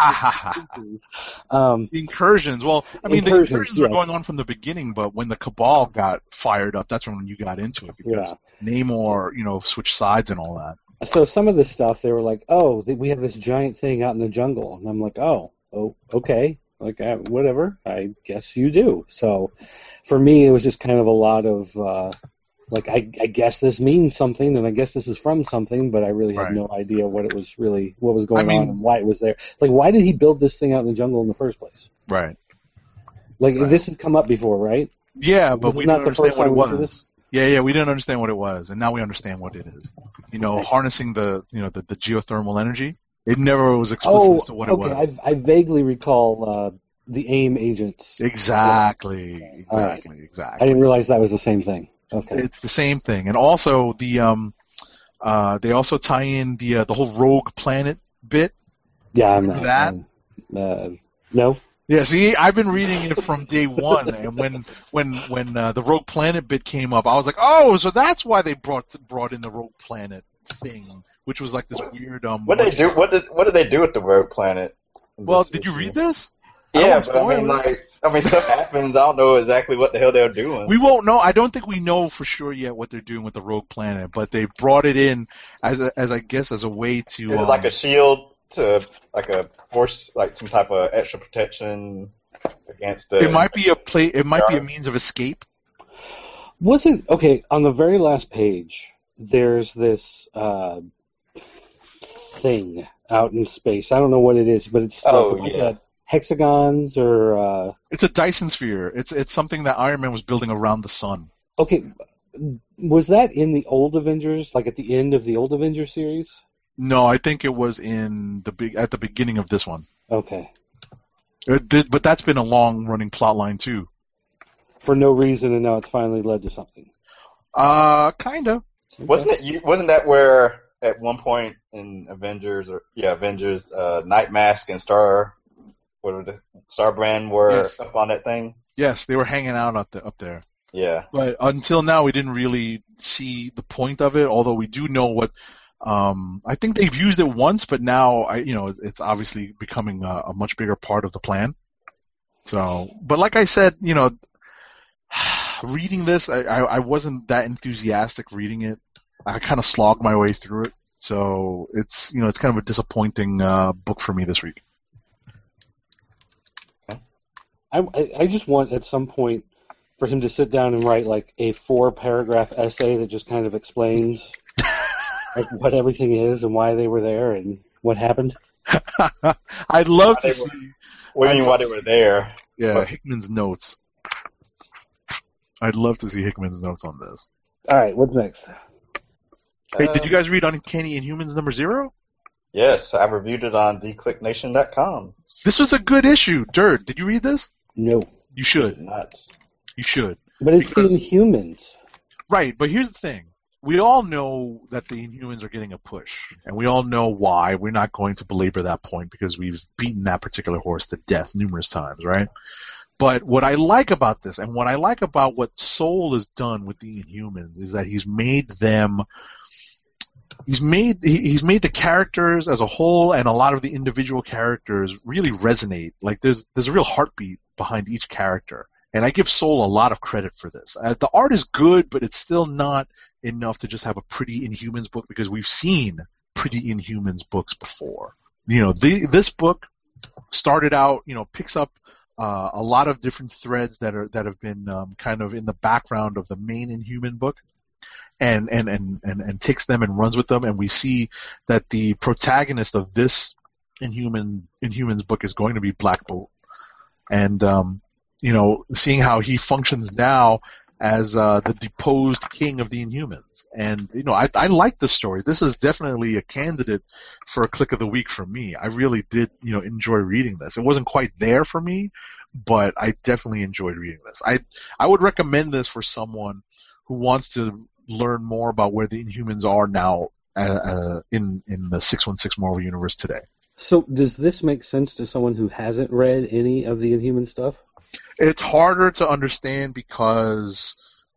Speaker 6: incursions. Well, I mean, the incursions were going on from the beginning, but when the Cabal got fired up, that's when you got into it, because Namor, switched sides and all that.
Speaker 7: So some of this stuff, they were like, "Oh, we have this giant thing out in the jungle," and I'm like, "Oh, okay, like whatever. I guess you do." So for me, it was just kind of a lot of. I guess this means something, and I guess this is from something, but I really had no idea what was going on and why it was there. Like, why did he build this thing out in the jungle in the first place?
Speaker 6: Right.
Speaker 7: This has come up before, right?
Speaker 6: Yeah, but we didn't understand what it was.
Speaker 7: Yeah,
Speaker 6: we didn't understand what it was, and now we understand what it is. Harnessing the geothermal energy. It never was explicit as to what it was.
Speaker 7: I vaguely recall the AIM agents.
Speaker 6: Exactly.
Speaker 7: I didn't realize that was the same thing. Okay.
Speaker 6: It's the same thing, and also they also tie in the whole Rogue Planet bit.
Speaker 7: Yeah, I'm not.
Speaker 6: That?
Speaker 7: No.
Speaker 6: Yeah, see, I've been reading it from day one, and when the Rogue Planet bit came up, I was like, oh, so that's why they brought in the Rogue Planet thing, which was like this weird.
Speaker 5: What did they do? What did they do with the Rogue Planet?
Speaker 6: Well, did you read this?
Speaker 5: Yeah, but I mean, stuff happens. I don't know exactly what the hell they're doing.
Speaker 6: We won't know. I don't think we know for sure yet what they're doing with the Rogue Planet, but they brought it in as I guess as a way to.
Speaker 5: Is it like a shield to like a force, like some type of extra protection against the?
Speaker 6: It might be It might be a means of escape.
Speaker 7: Wasn't okay on the very last page. There's this thing out in space. I don't know what it is, but it's hexagons or
Speaker 6: it's a Dyson sphere. It's something that Iron Man was building around the sun.
Speaker 7: Okay, was that in the old Avengers, like at the end of the old Avengers series?
Speaker 6: No, I think it was at the beginning of this one.
Speaker 7: Okay.
Speaker 6: But that's been a long running plot line too.
Speaker 7: For no reason, and now it's finally led to something.
Speaker 6: Kinda.
Speaker 7: Okay.
Speaker 5: Wasn't that where at one point in Avengers, Night Mask and Starbrand were up on that thing?
Speaker 6: Yes, they were hanging out up there.
Speaker 5: Yeah.
Speaker 6: But until now, we didn't really see the point of it. Although we do know what. I think they've used it once, but now it's obviously becoming a much bigger part of the plan. So, but like I said, reading this, I wasn't that enthusiastic reading it. I kind of slogged my way through it. So it's kind of a disappointing book for me this week.
Speaker 7: I just want at some point for him to sit down and write like a 4-paragraph essay that just kind of explains like what everything is and why they were there and what happened.
Speaker 6: I'd love to see.
Speaker 5: What do you mean why they were there?
Speaker 6: Yeah, Hickman's notes. I'd love to see Hickman's notes on this.
Speaker 7: All right, what's next?
Speaker 6: Hey, did you guys read Uncanny Inhumans #0?
Speaker 5: Yes, I reviewed it on theclicknation.com.
Speaker 6: This was a good issue. Dirt, did you read this?
Speaker 7: No.
Speaker 6: You should.
Speaker 5: Nuts.
Speaker 6: You should.
Speaker 7: But it's the Inhumans.
Speaker 6: Right, but here's the thing. We all know that the Inhumans are getting a push, and we all know why. We're not going to belabor that point because we've beaten that particular horse to death numerous times, right? But what I like about this, and what I like about what Soule has done with the Inhumans, is that he's made the characters as a whole and a lot of the individual characters really resonate. Like there's a real heartbeat behind each character. And I give Soule a lot of credit for this. The art is good, but it's still not enough to just have a pretty Inhumans book, because we've seen pretty Inhumans books before. This book started out, picks up a lot of different threads that have been kind of in the background of the main Inhuman book, and takes them and runs with them. And we see that the protagonist of this Inhumans book is going to be Black Bolt, and seeing how he functions now as the deposed king of the Inhumans. And, I like this story. This is definitely a candidate for a Click of the Week for me. I really did, enjoy reading this. It wasn't quite there for me, but I definitely enjoyed reading this. I would recommend this for someone who wants to learn more about where the Inhumans are now in the 616 Marvel Universe today.
Speaker 7: So does this make sense to someone who hasn't read any of the Inhuman stuff?
Speaker 6: It's harder to understand because,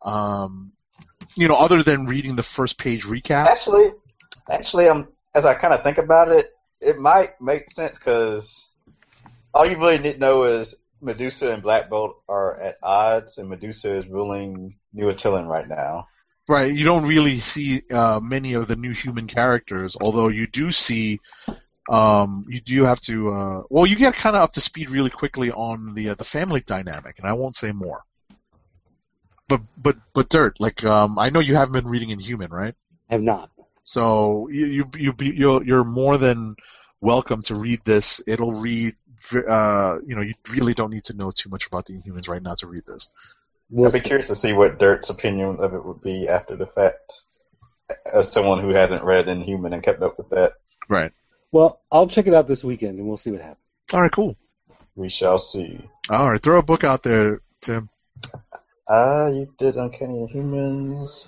Speaker 6: other than reading the first page recap.
Speaker 5: Actually, as I kind of think about it, it might make sense, because all you really need to know is Medusa and Black Bolt are at odds, and Medusa is ruling New Attilan right now.
Speaker 6: Right. You don't really see many of the new human characters, although you do see. You do have to. You get kind of up to speed really quickly on the family dynamic, and I won't say more. But Dirt, I know you haven't been reading Inhuman, right?
Speaker 7: I have not.
Speaker 6: So you're more than welcome to read this. It'll read. You really don't need to know too much about the Inhumans right now to read this.
Speaker 5: I'd be curious to see what Dirt's opinion of it would be after the fact, as someone who hasn't read Inhuman and kept up with that.
Speaker 6: Right.
Speaker 7: Well, I'll check it out this weekend, and we'll see what happens.
Speaker 6: All right, cool.
Speaker 5: We shall see.
Speaker 6: All right, throw a book out there, Tim.
Speaker 5: You did Uncanny Inhumans.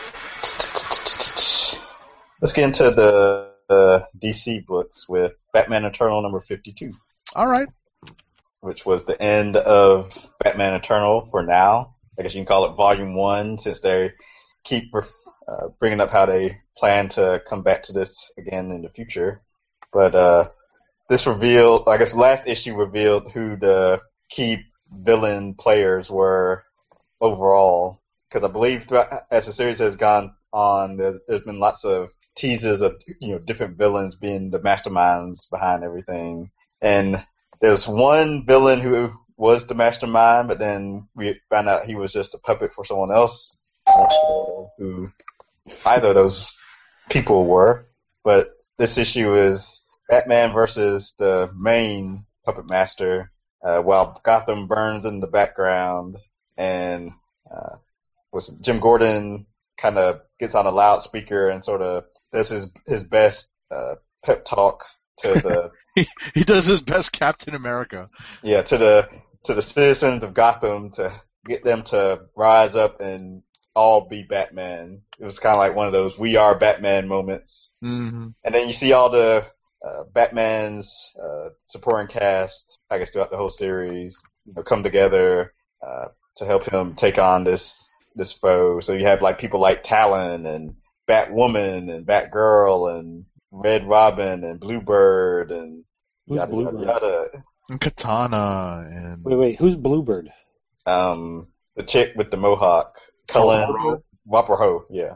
Speaker 5: Let's get into the DC books with Batman Eternal number 52.
Speaker 6: All right.
Speaker 5: Which was the end of Batman Eternal for now. I guess you can call it Volume 1, since they keep bringing up how they plan to come back to this again in the future. But this revealed, I guess last issue revealed who the key villain players were overall. Because I believe as the series has gone on, there's been lots of teases of different villains being the masterminds behind everything. And there's one villain who was the mastermind, but then we found out he was just a puppet for someone else. Not sure who either of those people were. But this issue is Batman versus the main puppet master, while Gotham burns in the background, and Jim Gordon kind of gets on a loudspeaker and sort of does his best pep talk to the
Speaker 6: he does his best Captain America.
Speaker 5: Yeah, to the citizens of Gotham, to get them to rise up and all be Batman. It was kind of like one of those "We Are Batman" moments.
Speaker 6: Mm-hmm.
Speaker 5: And then you see all the Batman's supporting cast, I guess throughout the whole series, come together to help him take on this foe. So you have people like Talon and Batwoman and Batgirl and Red Robin and Bluebird and yada,
Speaker 7: Bluebird?
Speaker 5: yada.
Speaker 6: And Katana and
Speaker 7: Wait, who's Bluebird?
Speaker 5: The chick with the mohawk, Cullen Whopper-Ho, yeah.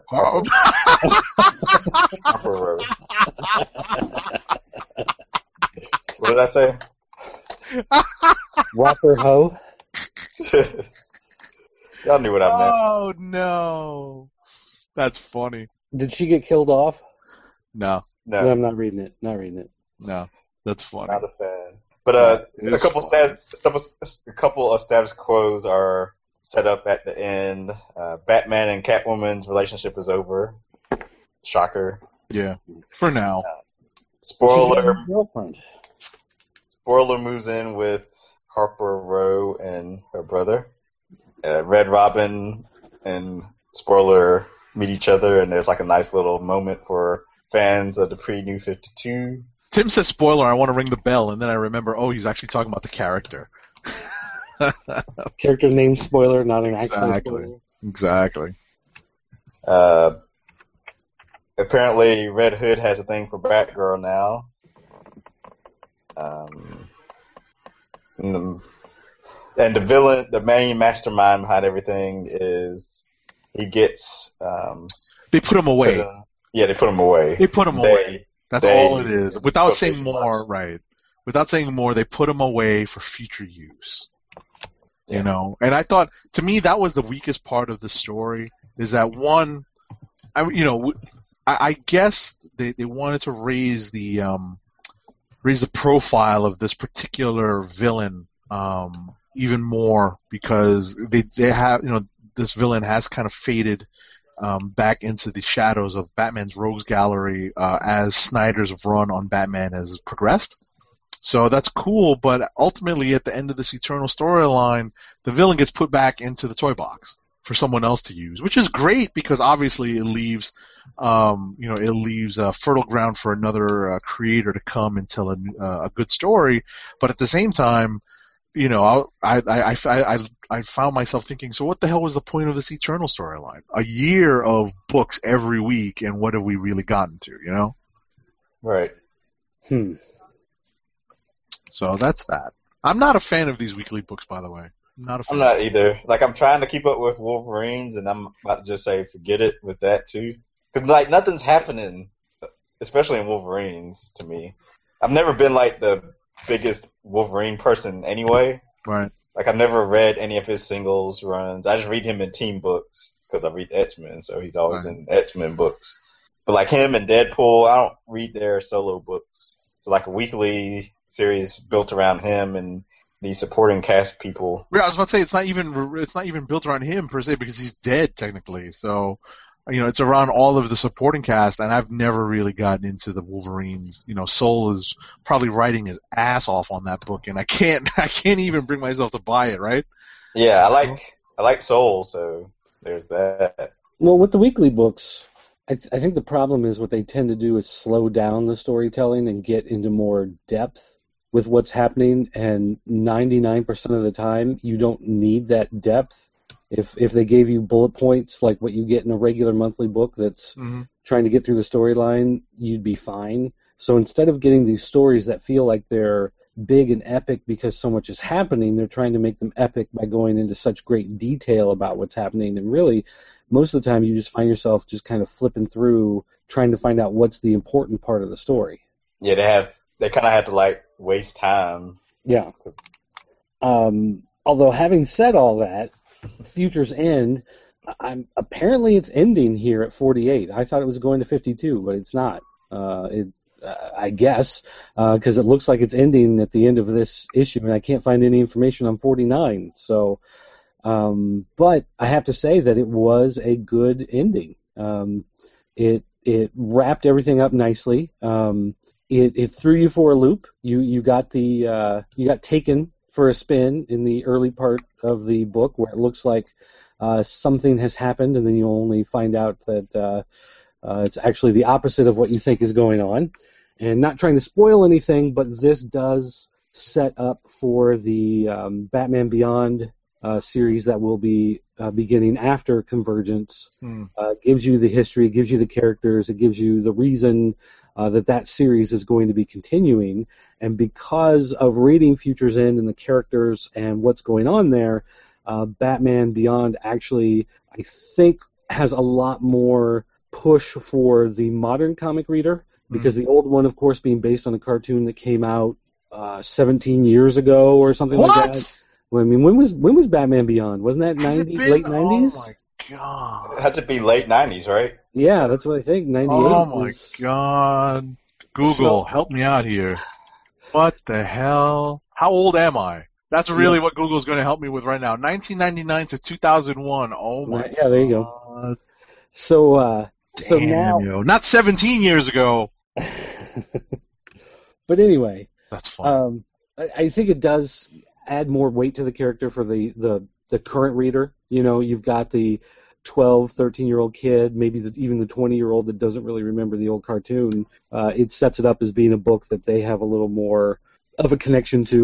Speaker 5: Whopper-Ho. What did I say?
Speaker 7: Whopper-Ho?
Speaker 5: Y'all knew what I meant.
Speaker 6: Oh no, that's funny.
Speaker 7: Did she get killed off?
Speaker 6: No,
Speaker 7: No, I'm not reading it.
Speaker 6: no, that's funny.
Speaker 5: Not a fan. But a couple of status quos are set up at the end. Batman and Catwoman's relationship is over. Shocker.
Speaker 6: Yeah, for now.
Speaker 5: Spoiler.
Speaker 7: She's girlfriend.
Speaker 5: Spoiler moves in with Harper Row and her brother. Red Robin and Spoiler meet each other, and there's a nice little moment for fans of the pre-New 52.
Speaker 6: Tim says spoiler, I want to ring the bell, and then I remember, he's actually talking about the character.
Speaker 7: Character name spoiler, not an actual spoiler.
Speaker 6: Exactly.
Speaker 5: Apparently, Red Hood has a thing for Batgirl now. And the villain, the main mastermind behind everything, is he gets.
Speaker 6: They put him away.
Speaker 5: They put him away.
Speaker 6: They put him away. That's all it is. Without saying more, right? Without saying more, they put him away for future use. Yeah. You know, and I thought, to me, that was the weakest part of the story. Is that one? I guess they wanted to raise the profile of this particular villain even more, because they have, this villain has kind of faded back into the shadows of Batman's rogues gallery as Snyder's run on Batman has progressed. So that's cool, but ultimately at the end of this Eternal storyline, the villain gets put back into the toy box for someone else to use, which is great because obviously it leaves, fertile ground for another creator to come and tell a good story. But at the same time, I found myself thinking, so what the hell was the point of this Eternal storyline? A year of books every week, and what have we really gotten to?
Speaker 5: Right.
Speaker 6: So that's that. I'm not a fan of these weekly books, by the way.
Speaker 5: I'm not either. Like, I'm trying to keep up with Wolverines, and I'm about to just say forget it with that, too. Because, like, nothing's happening, especially in Wolverines, to me. I've never been, like, the biggest Wolverine person anyway.
Speaker 6: Right.
Speaker 5: Like, I've never read any of his singles runs. I just read him in team books, because I read X-Men, so he's always in X-Men books. But, like, him and Deadpool, I don't read their solo books. It's like a weekly series built around him and the supporting cast people.
Speaker 6: Yeah, I was about to say it's not even built around him per se, because he's dead technically. So, it's around all of the supporting cast, and I've never really gotten into the Wolverines. Soul is probably writing his ass off on that book, and I can't even bring myself to buy it. Right?
Speaker 5: Yeah, I like Soul, so there's that.
Speaker 7: Well, with the weekly books, I think the problem is what they tend to do is slow down the storytelling and get into more depth with what's happening, and 99% of the time, you don't need that depth. If they gave you bullet points like what you get in a regular monthly book that's trying to get through the storyline, you'd be fine. So instead of getting these stories that feel like they're big and epic because so much is happening, they're trying to make them epic by going into such great detail about what's happening. And really, most of the time, you just find yourself just kind of flipping through, trying to find out what's the important part of the story.
Speaker 5: Yeah, they kind of have to, like, waste time.
Speaker 7: Yeah. Although, having said all that, Future's End, apparently it's ending here at 48. I thought it was going to 52, but it's not. I guess, because it looks like it's ending at the end of this issue, and I can't find any information on 49. So, but I have to say that it was a good ending. It wrapped everything up nicely. It threw you for a loop. You got taken for a spin in the early part of the book, where it looks like something has happened, and then you only find out that it's actually the opposite of what you think is going on. And not trying to spoil anything, but this does set up for the Batman Beyond series that will be beginning after Convergence. Gives you the history, gives you the characters, it gives you the reason that series is going to be continuing. And because of reading Future's End and the characters and what's going on there, Batman Beyond actually, I think, has a lot more push for the modern comic reader, because the old one, of course, being based on a cartoon that came out 17 years ago or something like that. Well, I mean, when was Batman Beyond? Wasn't that late 90s?
Speaker 6: Oh my god!
Speaker 5: It had to be late 90s, right?
Speaker 7: Yeah, that's what I think. 98.
Speaker 6: Oh my god! Google, help me out here. What the hell? How old am I? That's really what Google's going to help me with right now. 1999 to 2001. Oh my god.
Speaker 7: Yeah, there you go. So, so now,
Speaker 6: not 17 years ago.
Speaker 7: But anyway,
Speaker 6: that's fun.
Speaker 7: I think it does add more weight to the character for the current reader. You've got the 12, 13-year-old kid, maybe even the 20-year-old that doesn't really remember the old cartoon. It sets it up as being a book that they have a little more of a connection to.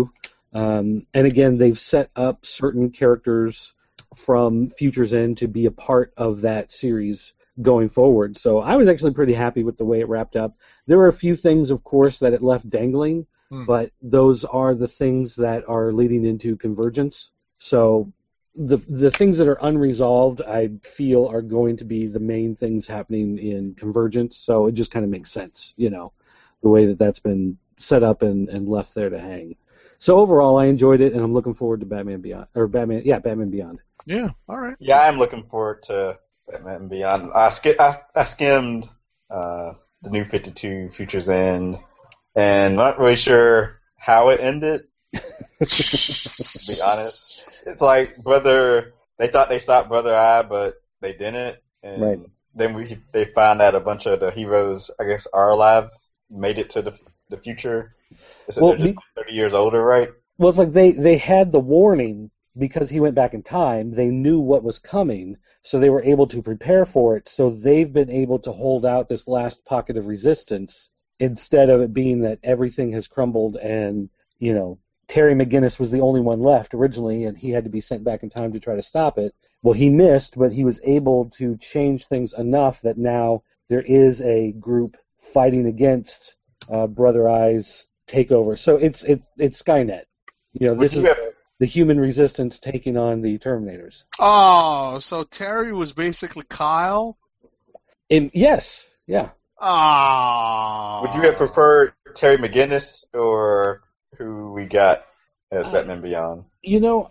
Speaker 7: And again, they've set up certain characters from Future's End to be a part of that series going forward. So I was actually pretty happy with the way it wrapped up. There were a few things, of course, that it left dangling, but those are the things that are leading into Convergence. So the things that are unresolved, I feel, are going to be the main things happening in Convergence. So it just kind of makes sense, you know, the way that that's been set up and left there to hang. So overall, I enjoyed it, and I'm looking forward to Batman Beyond. Batman Beyond.
Speaker 6: Yeah, all right.
Speaker 5: Yeah, I'm looking forward to Batman Beyond. I skimmed the New 52, Future's End, and not really sure how it ended, to be honest. It's like whether they thought they stopped Brother Eye, but they didn't, and then they found out a bunch of the heroes, I guess, are alive, made it to the future. So they're just 30 years older, right?
Speaker 7: Well, it's like they had the warning because he went back in time. They knew what was coming, so they were able to prepare for it. So they've been able to hold out this last pocket of resistance instead of it being that everything has crumbled and, you know, Terry McGinnis was the only one left originally, and he had to be sent back in time to try to stop it. Well, he missed, but he was able to change things enough that now there is a group fighting against Brother Eye's takeover. So it's Skynet. You know, this is the human resistance taking on the Terminators.
Speaker 6: Oh, so Terry was basically Kyle?
Speaker 7: Yes, yeah.
Speaker 6: Ah.
Speaker 5: Would you have preferred Terry McGinnis or who we got as Batman Beyond?
Speaker 7: You know,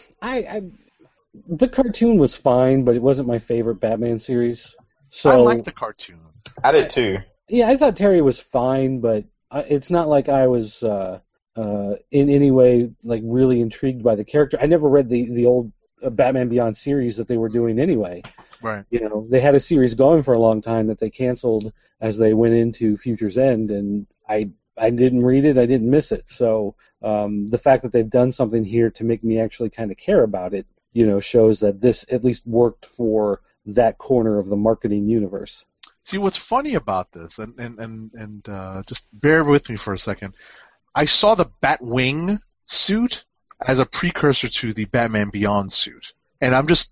Speaker 7: the cartoon was fine, but it wasn't my favorite Batman series. So
Speaker 6: I liked the cartoon.
Speaker 5: I did too.
Speaker 7: Yeah, I thought Terry was fine, but it's not like I was in any way like really intrigued by the character. I never read the old Batman Beyond series that they were doing anyway.
Speaker 6: Right.
Speaker 7: You know, they had a series going for a long time that they canceled as they went into Future's End, and I didn't read it, I didn't miss it. So the fact that they've done something here to make me actually kind of care about it, you know, shows that this at least worked for that corner of the marketing universe.
Speaker 6: See, what's funny about this, and just bear with me for a second, I saw the Batwing suit as a precursor to the Batman Beyond suit, and I'm just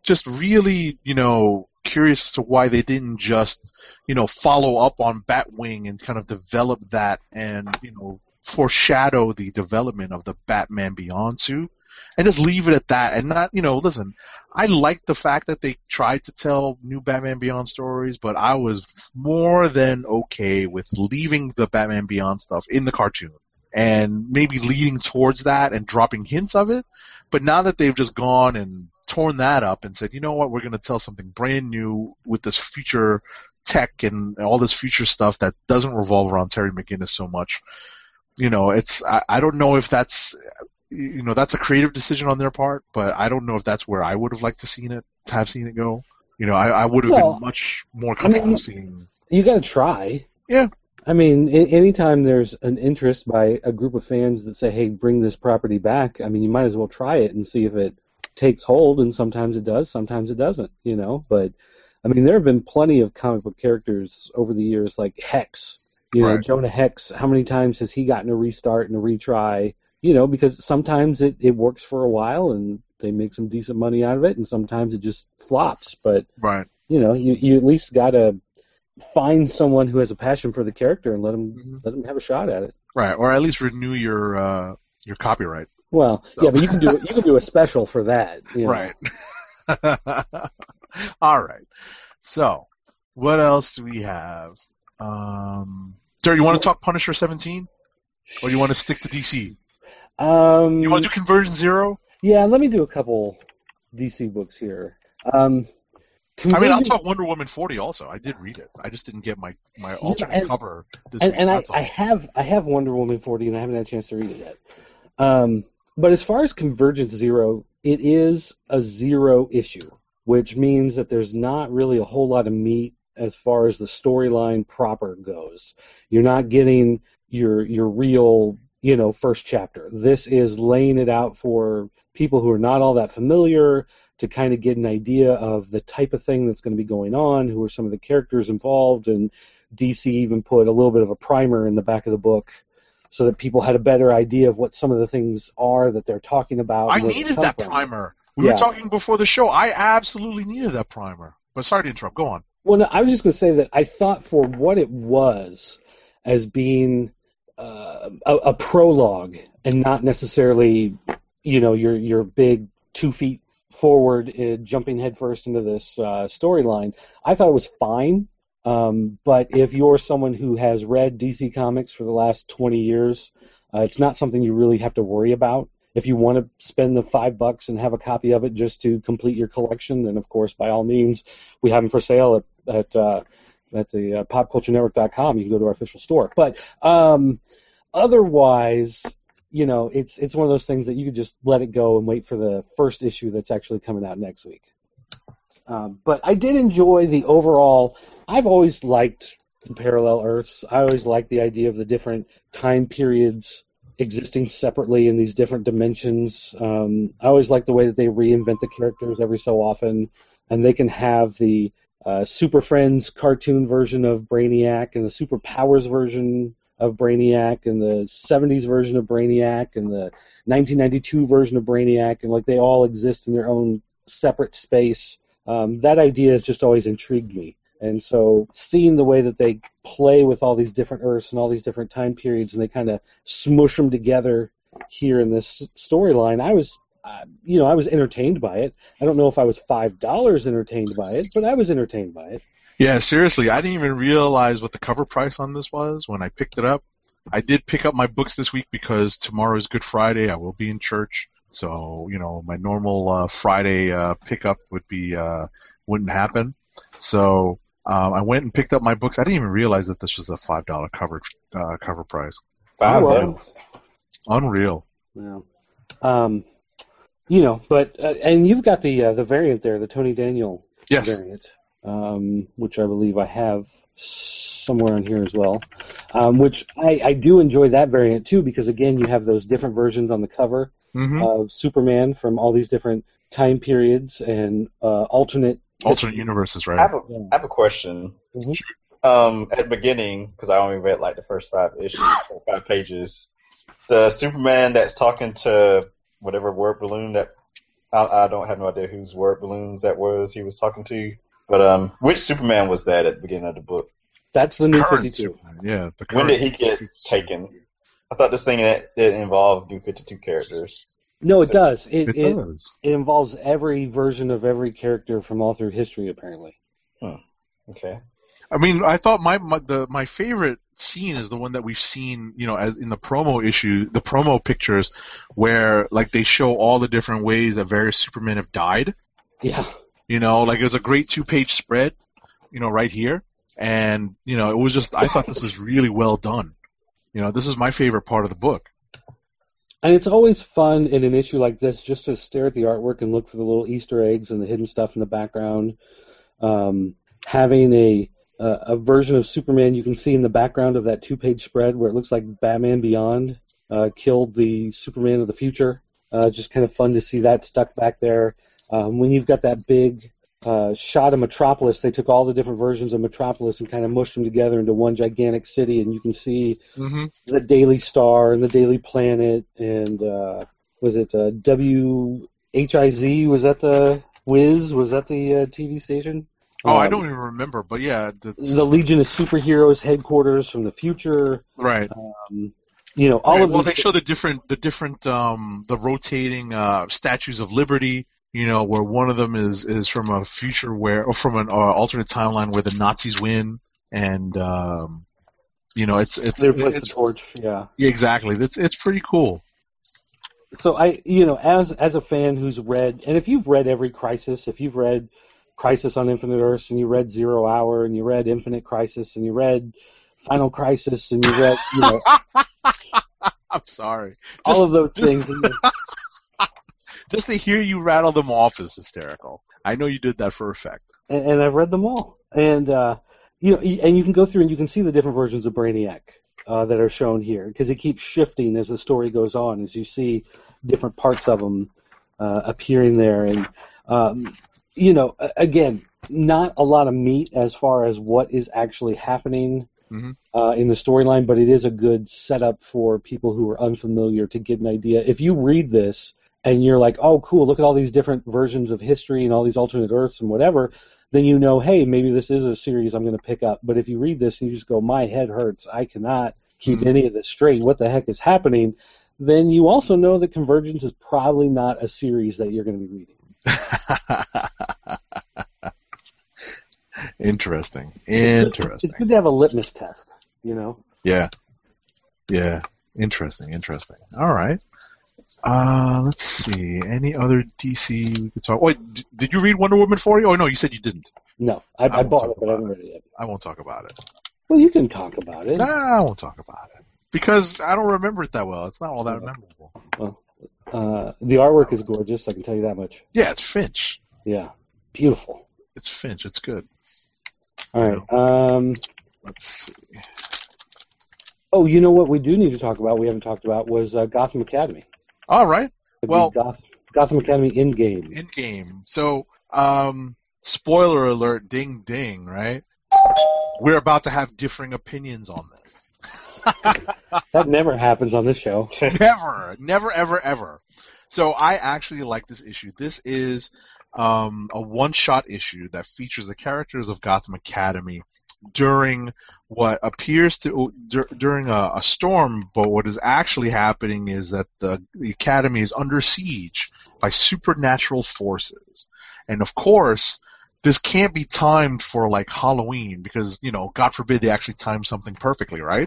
Speaker 6: really, you know, curious as to why they didn't just, you know, follow up on Batwing and kind of develop that and, you know, foreshadow the development of the Batman Beyond suit and just leave it at that and not, you know, listen, I like the fact that they tried to tell new Batman Beyond stories, but I was more than okay with leaving the Batman Beyond stuff in the cartoon and maybe leading towards that and dropping hints of it. But now that they've just gone and torn that up and said, you know what, we're going to tell something brand new with this future tech and all this future stuff that doesn't revolve around Terry McGinnis so much. You know, I don't know if that's, you know, that's a creative decision on their part, but I don't know if that's where I would have liked to have seen it go. You know, I would have been much more comfortable seeing.
Speaker 7: You got to try.
Speaker 6: Yeah.
Speaker 7: I mean, anytime there's an interest by a group of fans that say, hey, bring this property back, I mean, you might as well try it and see if it takes hold, and sometimes it does, sometimes it doesn't, you know. But, I mean, there have been plenty of comic book characters over the years, like Hex. You know, Jonah Hex, how many times has he gotten a restart and a retry? You know, because sometimes it works for a while and they make some decent money out of it, and sometimes it just flops. But, you know, you at least got to find someone who has a passion for the character and let them have a shot at it.
Speaker 6: Right, or at least renew your copyright.
Speaker 7: Well, yeah, but you can do a special for that. You know?
Speaker 6: Right. All right. So, what else do we have? Derek, you want to talk Punisher 17, or do you want to stick to DC? You want to do Conversion Zero?
Speaker 7: Yeah, let me do a couple DC books here. I mean,
Speaker 6: I'll talk Wonder Woman 40 also. I did read it. I just didn't get my alternate cover this week.
Speaker 7: And I have Wonder Woman 40, and I haven't had a chance to read it yet. But as far as Convergence Zero, it is a zero issue, which means that there's not really a whole lot of meat as far as the storyline proper goes. You're not getting your real, you know, first chapter. This is laying it out for people who are not all that familiar to kind of get an idea of the type of thing that's going to be going on, who are some of the characters involved, and DC even put a little bit of a primer in the back of the book so that people had a better idea of what some of the things are that they're talking about.
Speaker 6: I
Speaker 7: and where they
Speaker 6: needed
Speaker 7: come
Speaker 6: that
Speaker 7: from.
Speaker 6: primer. We were talking before the show. I absolutely needed that primer. But sorry to interrupt. Go on.
Speaker 7: Well, no, I was just going to say that I thought for what it was as being a prologue and not necessarily, your big 2 feet forward jumping headfirst into this storyline, I thought it was fine. But if you're someone who has read DC Comics for the last 20 years, it's not something you really have to worry about. If you want to spend the $5 and have a copy of it just to complete your collection, then of course, by all means, we have them for sale at the popculturenetwork.com. You can go to our official store. But otherwise, it's one of those things that you could just let it go and wait for the first issue that's actually coming out next week. But I did enjoy the overall. I've always liked the parallel Earths. I always liked the idea of the different time periods existing separately in these different dimensions. I always like the way that they reinvent the characters every so often, and they can have the Super Friends cartoon version of Brainiac and the Super Powers version of Brainiac and the 70s version of Brainiac and the 1992 version of Brainiac, and like they all exist in their own separate space. That idea has just always intrigued me. And so seeing the way that they play with all these different Earths and all these different time periods and they kind of smush them together here in this storyline, I was entertained by it. I don't know if I was $5 entertained by it, but I was entertained by it.
Speaker 6: Yeah, seriously, I didn't even realize what the cover price on this was when I picked it up. I did pick up my books this week because tomorrow is Good Friday. I will be in church. So, my normal Friday pickup wouldn't happen. So I went and picked up my books. I didn't even realize that this was a $5 cover price.
Speaker 5: $5.
Speaker 6: Unreal.
Speaker 7: Yeah. But and you've got the variant there, the Tony Daniel variant, which I believe I have somewhere on here as well. Which I do enjoy that variant too, because again, you have those different versions on the cover of Superman from all these different time periods and alternate
Speaker 6: universes, right?
Speaker 5: I have a question.
Speaker 7: Mm-hmm.
Speaker 5: At the beginning, because I only read like the first 5 issues, or 5 pages, the Superman that's talking to whatever word balloon that I don't have no idea whose word balloons that was he was talking to, but which Superman was that at the beginning of the book?
Speaker 7: That's the New
Speaker 6: Current
Speaker 7: 52.
Speaker 6: Superman, yeah.
Speaker 5: When did he get taken? I thought this thing that involved New 52 characters.
Speaker 7: No, it does. It
Speaker 6: does.
Speaker 7: It involves every version of every character from all through history, apparently.
Speaker 5: Okay.
Speaker 6: I mean, I thought my favorite scene is the one that we've seen, as in the promo issue, the promo pictures, where like they show all the different ways that various Supermen have died.
Speaker 7: Yeah.
Speaker 6: Like it was a great 2-page spread, right here, and it was just I thought this was really well done. This is my favorite part of the book.
Speaker 7: And it's always fun in an issue like this just to stare at the artwork and look for the little Easter eggs and the hidden stuff in the background. Having a version of Superman you can see in the background of that 2-page spread where it looks like Batman Beyond killed the Superman of the future. Just kind of fun to see that stuck back there. When you've got that big shot of Metropolis, they took all the different versions of Metropolis and kind of mushed them together into one gigantic city, and you can see the Daily Star and the Daily Planet, and was it WHIZ? Was that the Wiz? Was that the TV station?
Speaker 6: Oh, I don't even remember, but yeah.
Speaker 7: The Legion of Superheroes headquarters from the future.
Speaker 6: Right.
Speaker 7: All of
Speaker 6: well, they show the different the rotating statues of liberty, where one of them is from a future or from an alternate timeline where the Nazis win, and it's
Speaker 7: torch, yeah.
Speaker 6: Yeah, exactly. It's pretty cool.
Speaker 7: So as a fan who's read, and if you've read every Crisis, if you've read Crisis on Infinite Earths, and you read 0 Hour, and you read Infinite Crisis, and you read Final Crisis, and you read,
Speaker 6: I'm sorry.
Speaker 7: All of those things.
Speaker 6: Just to hear you rattle them off is hysterical. I know you did that for effect.
Speaker 7: And I've read them all. And, and you can go through and you can see the different versions of Brainiac that are shown here, because it keeps shifting as the story goes on, as you see different parts of them appearing there. And, again, not a lot of meat as far as what is actually happening in the storyline, but it is a good setup for people who are unfamiliar to get an idea. If you read this and you're like, oh, cool, look at all these different versions of history and all these alternate Earths and whatever, then you know, hey, maybe this is a series I'm going to pick up. But if you read this and you just go, my head hurts, I cannot keep any of this straight, what the heck is happening, then you also know that Convergence is probably not a series that you're going to be reading.
Speaker 6: Interesting.
Speaker 7: It's good to have a litmus test, you know?
Speaker 6: Yeah. Interesting. All right. Let's see. Any other DC we could talk? Wait, did you read Wonder Woman 40? Oh no, you said you didn't.
Speaker 7: No, I bought it, but I haven't read it yet.
Speaker 6: I won't talk about it.
Speaker 7: Well, you can talk about it.
Speaker 6: Nah, I won't talk about it because I don't remember it that well. It's not all that memorable.
Speaker 7: Well, the artwork is gorgeous. I can tell you that much.
Speaker 6: Yeah, it's Finch.
Speaker 7: Yeah, beautiful.
Speaker 6: It's Finch. It's good.
Speaker 7: All right.
Speaker 6: Let's see.
Speaker 7: Oh, you know what we do need to talk about? We haven't talked about was Gotham Academy.
Speaker 6: All right. Well,
Speaker 7: Gotham Academy Endgame.
Speaker 6: Endgame. So, spoiler alert, ding ding, right? We're about to have differing opinions on this.
Speaker 7: That never happens on this show.
Speaker 6: Never, ever. So I actually like this issue. This is a one-shot issue that features the characters of Gotham Academy during what appears to during a storm, but what is actually happening is that the Academy is under siege by supernatural forces, and of course, this can't be timed for like Halloween because God forbid they actually time something perfectly, right?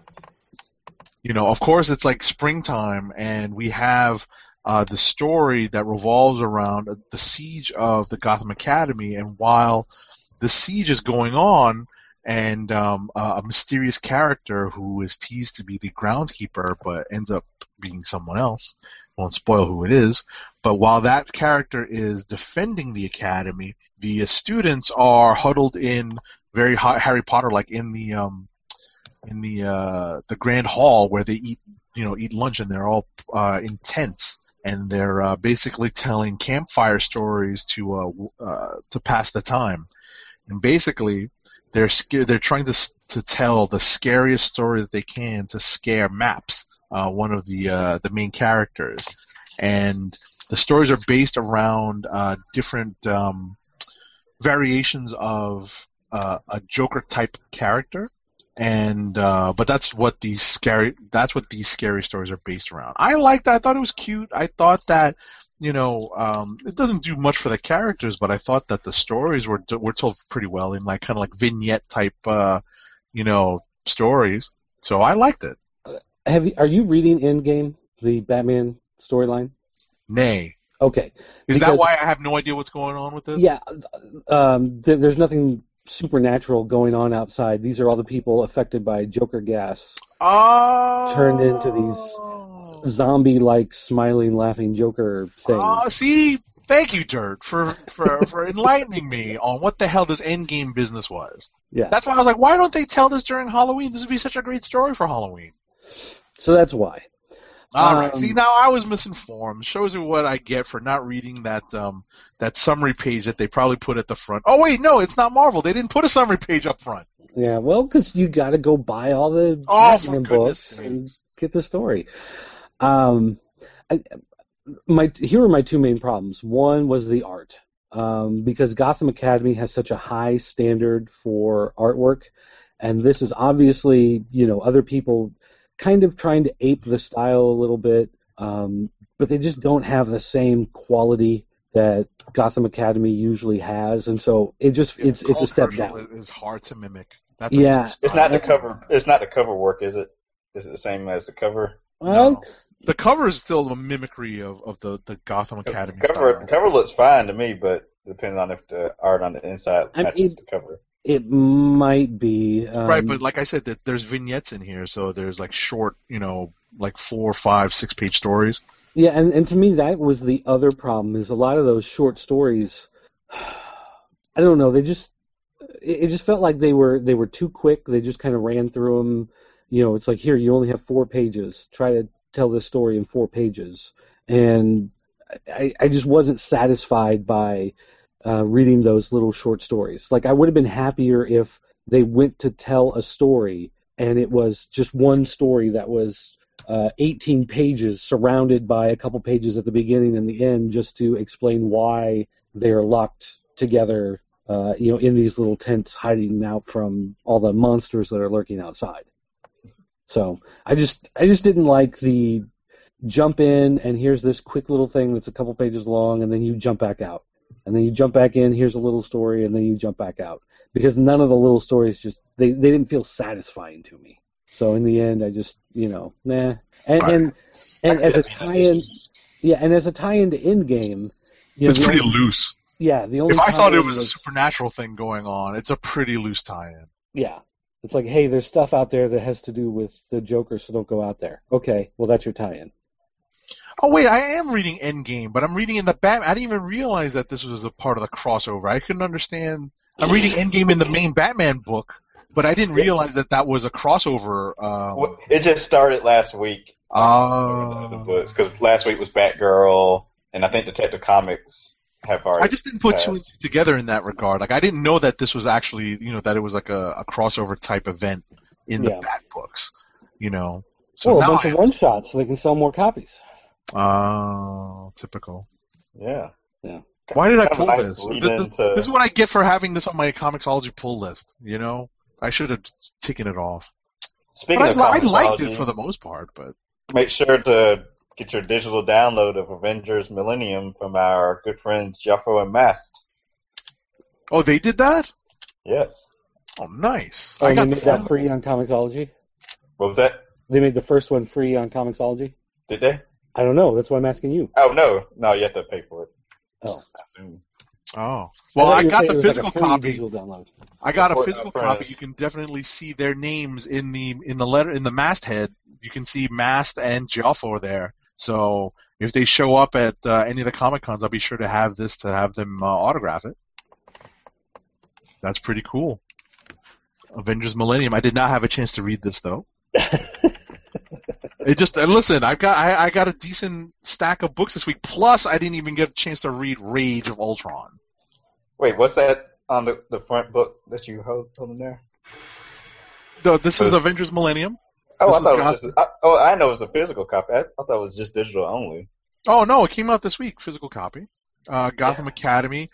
Speaker 6: Of course, it's like springtime, and we have the story that revolves around the siege of the Gotham Academy, and while the siege is going on, and a mysterious character who is teased to be the groundskeeper but ends up being someone else. I won't spoil who it is. But while that character is defending the academy, the students are huddled in very Harry Potter-like in the grand hall where they eat lunch, and they're all in tents, and they're basically telling campfire stories to pass the time. And basically, they're trying to tell the scariest story that they can to scare Maps, one of the main characters, and the stories are based around different variations of a Joker type character, and but that's what these scary stories are based around. I liked it. I thought it was cute. I thought that. It doesn't do much for the characters, but I thought that the stories were told pretty well in like kind of like vignette type, stories. So I liked it.
Speaker 7: Are you reading Endgame, the Batman storyline?
Speaker 6: Nay.
Speaker 7: Okay.
Speaker 6: Is that why I have no idea what's going on with this?
Speaker 7: Yeah. There's nothing supernatural going on outside. These are all the people affected by Joker gas. Turned into these zombie-like smiling, laughing Joker things.
Speaker 6: See, thank you, Dirt, for enlightening me on what the hell this Endgame business was.
Speaker 7: Yeah.
Speaker 6: That's why I was like, why don't they tell this during Halloween? This would be such a great story for Halloween.
Speaker 7: So that's why.
Speaker 6: All right. See, now I was misinformed. Shows you what I get for not reading that summary page that they probably put at the front. Oh wait, no, it's not Marvel. They didn't put a summary page up front.
Speaker 7: Yeah, well, because you got to go buy all the Batman books and get the story. Here are my two main problems. One was the art, because Gotham Academy has such a high standard for artwork, and this is obviously, other people kind of trying to ape the style a little bit, but they just don't have the same quality that Gotham Academy usually has, and so it's a step down.
Speaker 6: It's hard to mimic.
Speaker 5: It's not the cover. It's not the cover work, is it? Is it the same as the cover?
Speaker 6: No. The cover is still a mimicry of the Gotham Academy style.
Speaker 5: The cover looks fine to me, but depending on if the art on the inside matches the cover.
Speaker 7: It might be.
Speaker 6: Right, but like I said, that there's vignettes in here, so there's like short, like 4, 5, 6 page stories.
Speaker 7: Yeah, and to me that was the other problem, is a lot of those short stories, I don't know, it just felt like they were too quick. They just kind of ran through them. It's like, here, you only have 4 pages. Try to tell this story in 4 pages. And I just wasn't satisfied by reading those little short stories. Like, I would have been happier if they went to tell a story and it was just one story that was 18 pages surrounded by a couple pages at the beginning and the end just to explain why they're locked together, in these little tents hiding out from all the monsters that are lurking outside. So I just didn't like the jump in and here's this quick little thing that's a couple pages long and then you jump back out. And then you jump back in, here's a little story, and then you jump back out. Because none of the little stories they didn't feel satisfying to me. So in the end, I just, nah. And as a tie-in, and as a tie-in to Endgame,
Speaker 6: it's pretty loose.
Speaker 7: Yeah, the only.
Speaker 6: If I thought it was a supernatural thing going on, it's a pretty loose tie-in.
Speaker 7: Yeah, it's like, hey, there's stuff out there that has to do with the Joker, so don't go out there. Okay, well that's your tie-in.
Speaker 6: Oh wait, I am reading Endgame, but I'm reading in the Batman. I didn't even realize that this was a part of the crossover. I couldn't understand. I'm reading Endgame in the main Batman book, but I didn't realize that was a crossover.
Speaker 5: It just started last week. The books, because last week was Batgirl, and I think Detective Comics have already.
Speaker 6: I just didn't put two and two together in that regard. Like, I didn't know that this was actually, that it was like a crossover type event in the Bat books. So
Speaker 7: a bunch of one-shots so they can sell more copies.
Speaker 6: Oh, typical.
Speaker 5: Yeah.
Speaker 6: Why did I pull this? This is what I get for having this on my Comixology pull list. I should have taken it off.
Speaker 5: Speaking of
Speaker 6: I liked it for the most part, but
Speaker 5: make sure to get your digital download of Avengers Millennium from our good friends Jeffro and Mast.
Speaker 6: Oh, they did that?
Speaker 5: Yes.
Speaker 6: Oh, nice.
Speaker 7: Oh, they made that free on Comixology?
Speaker 5: What was that?
Speaker 7: They made the first one free on Comixology?
Speaker 5: Did they?
Speaker 7: I don't know. That's why I'm asking you.
Speaker 5: Oh, no, you have to pay for it.
Speaker 6: Oh. Well, I got the physical copy. I got a
Speaker 5: Support
Speaker 6: physical
Speaker 5: our
Speaker 6: copy.
Speaker 5: friends.
Speaker 6: You can definitely see their names in the masthead. You can see Mast and Joffo there. So if they show up at any of the Comic Cons, I'll be sure to have them autograph it. That's pretty cool. Avengers Millennium. I did not have a chance to read this though. Listen, I got a decent stack of books this week. Plus, I didn't even get a chance to read Rage of Ultron.
Speaker 5: Wait, what's that on the front book that you hold in there?
Speaker 6: No, this is Avengers Millennium.
Speaker 5: Oh, I thought it was I know it was a physical copy. I thought it was just digital only.
Speaker 6: Oh no, it came out this week, physical copy. Gotham Academy.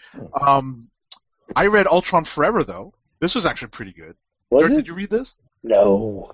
Speaker 6: I read Ultron Forever though. This was actually pretty good. Dirk, did you read this?
Speaker 7: No.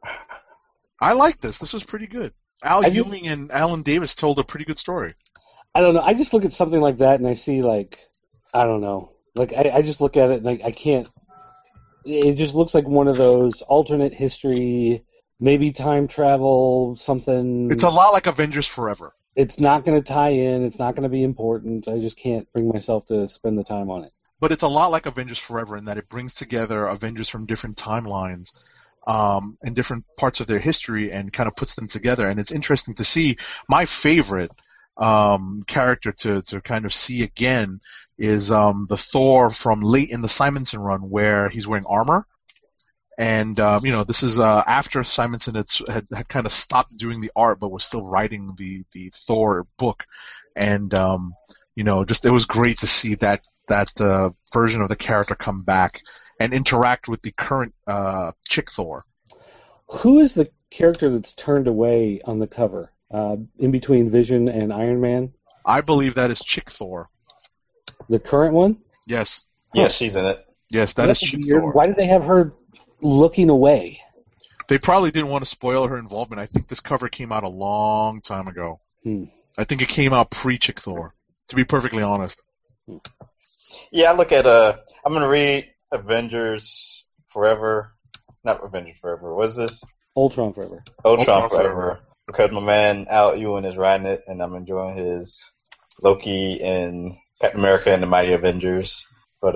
Speaker 6: I liked this. This was pretty good. Ewing and Alan Davis told a pretty good story.
Speaker 7: I don't know. I just look at something like that and I see, I don't know. I just look at it and I can't. It just looks like one of those alternate history, maybe time travel, something.
Speaker 6: It's a lot like Avengers Forever.
Speaker 7: It's not going to tie in. It's not going to be important. I just can't bring myself to spend the time on it.
Speaker 6: But it's a lot like Avengers Forever in that it brings together Avengers from different timelines. And different parts of their history and kind of puts them together. And it's interesting to see. My favorite character to kind of see again is the Thor from late in the Simonson run where he's wearing armor. And, this is after Simonson had kind of stopped doing the art but was still writing the Thor book. And, it was great to see that version of the character come back and interact with the current Chick Thor.
Speaker 7: Who is the character that's turned away on the cover, in between Vision and Iron Man?
Speaker 6: I believe that is Chick Thor.
Speaker 7: The current one?
Speaker 6: Yes.
Speaker 5: Yes, she's in it.
Speaker 6: Yes, that's Chick
Speaker 7: weird.
Speaker 6: Thor.
Speaker 7: Why did they have her looking away?
Speaker 6: They probably didn't want to spoil her involvement. I think this cover came out a long time ago. I think it came out pre-Chick Thor, to be perfectly honest.
Speaker 5: Yeah, I look at I'm going to read Avengers Forever. Not Avengers Forever. What is this?
Speaker 7: Ultron Forever.
Speaker 5: Ultron Forever. Because my man Al Ewing is writing it, and I'm enjoying his Loki and Captain America and the Mighty Avengers. But,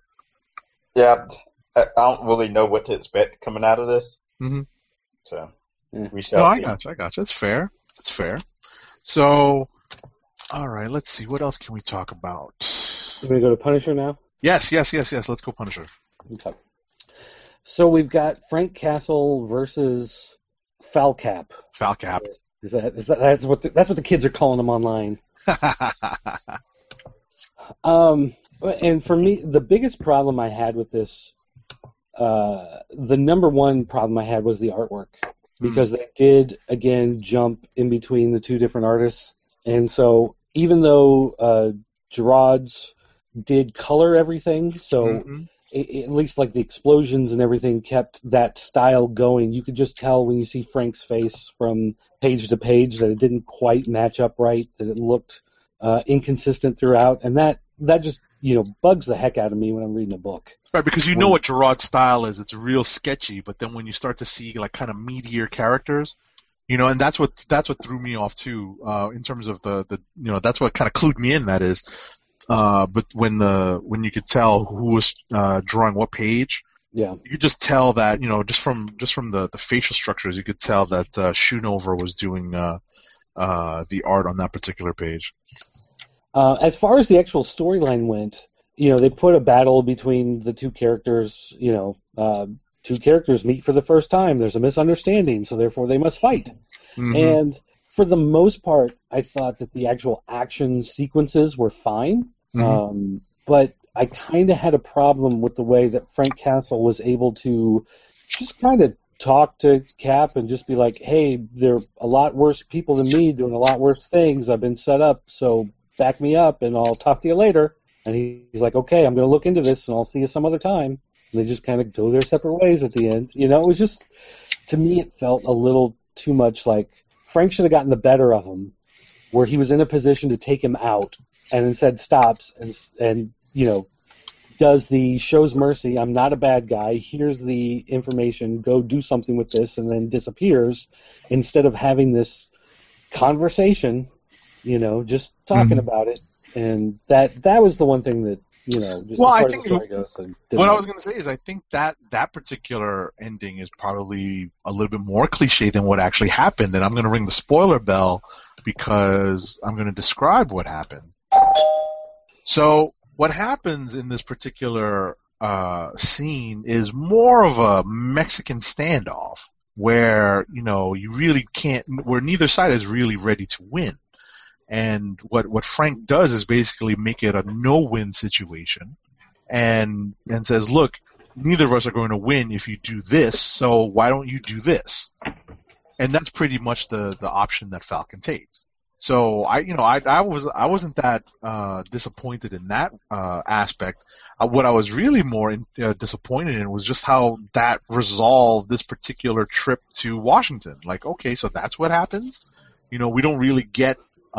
Speaker 5: I don't really know what to expect coming out of this.
Speaker 6: Mm-hmm.
Speaker 5: So, we shall see.
Speaker 6: I got you. It's fair. So, all right, let's see. What else can we talk about?
Speaker 7: We're going to go to Punisher now?
Speaker 6: Yes. Let's go Punisher.
Speaker 7: Okay. So we've got Frank Castle versus Falcap.
Speaker 6: Falcap.
Speaker 7: That's what the kids are calling him online. And for me, the biggest problem I had with this, the number one problem I had was the artwork. Because they did, again, jump in between the two different artists. And so even though Gerard's did color everything, so at least like the explosions and everything kept that style going, you could just tell when you see Frank's face from page to page that it didn't quite match up right, that it looked inconsistent throughout. And that just, bugs the heck out of me when I'm reading a book.
Speaker 6: Right, because you know what Gerard's style is. It's real sketchy, but then when you start to see like kind of meatier characters, and that's what threw me off too, in terms of the that's what kind of clued me in. That is, but when you could tell who was drawing what page, you could just tell that just from the facial structures, you could tell that Schoonover was doing the art on that particular page.
Speaker 7: As far as the actual storyline went, they put a battle between the two characters. Two characters meet for the first time. There's a misunderstanding, so therefore they must fight. Mm-hmm. And for the most part, I thought that the actual action sequences were fine. Mm-hmm. But I kind of had a problem with the way that Frank Castle was able to just kind of talk to Cap and just be like, hey, there are a lot worse people than me doing a lot worse things. I've been set up, so back me up, and I'll talk to you later. And he's like, okay, I'm going to look into this, and I'll see you some other time. And they just kind of go their separate ways at the end. It was just, to me, it felt a little too much like Frank should have gotten the better of him, where he was in a position to take him out, and instead stops and does the shows mercy, I'm not a bad guy, here's the information, go do something with this, and then disappears, instead of having this conversation, just talking about it. And that was the one thing that, just as far as the story goes.
Speaker 6: What I was going to say is I think that particular ending is probably a little bit more cliche than what actually happened, and I'm going to ring the spoiler bell because I'm going to describe what happened. So what happens in this particular scene is more of a Mexican standoff where, you really can't, where neither side is really ready to win. And what Frank does is basically make it a no-win situation and says, look, neither of us are going to win if you do this, so why don't you do this? And that's pretty much the option that Falcon takes. So I wasn't that disappointed in that aspect. What I was really more disappointed in was just how that resolved this particular trip to Washington. Like, okay, so that's what happens. We don't really get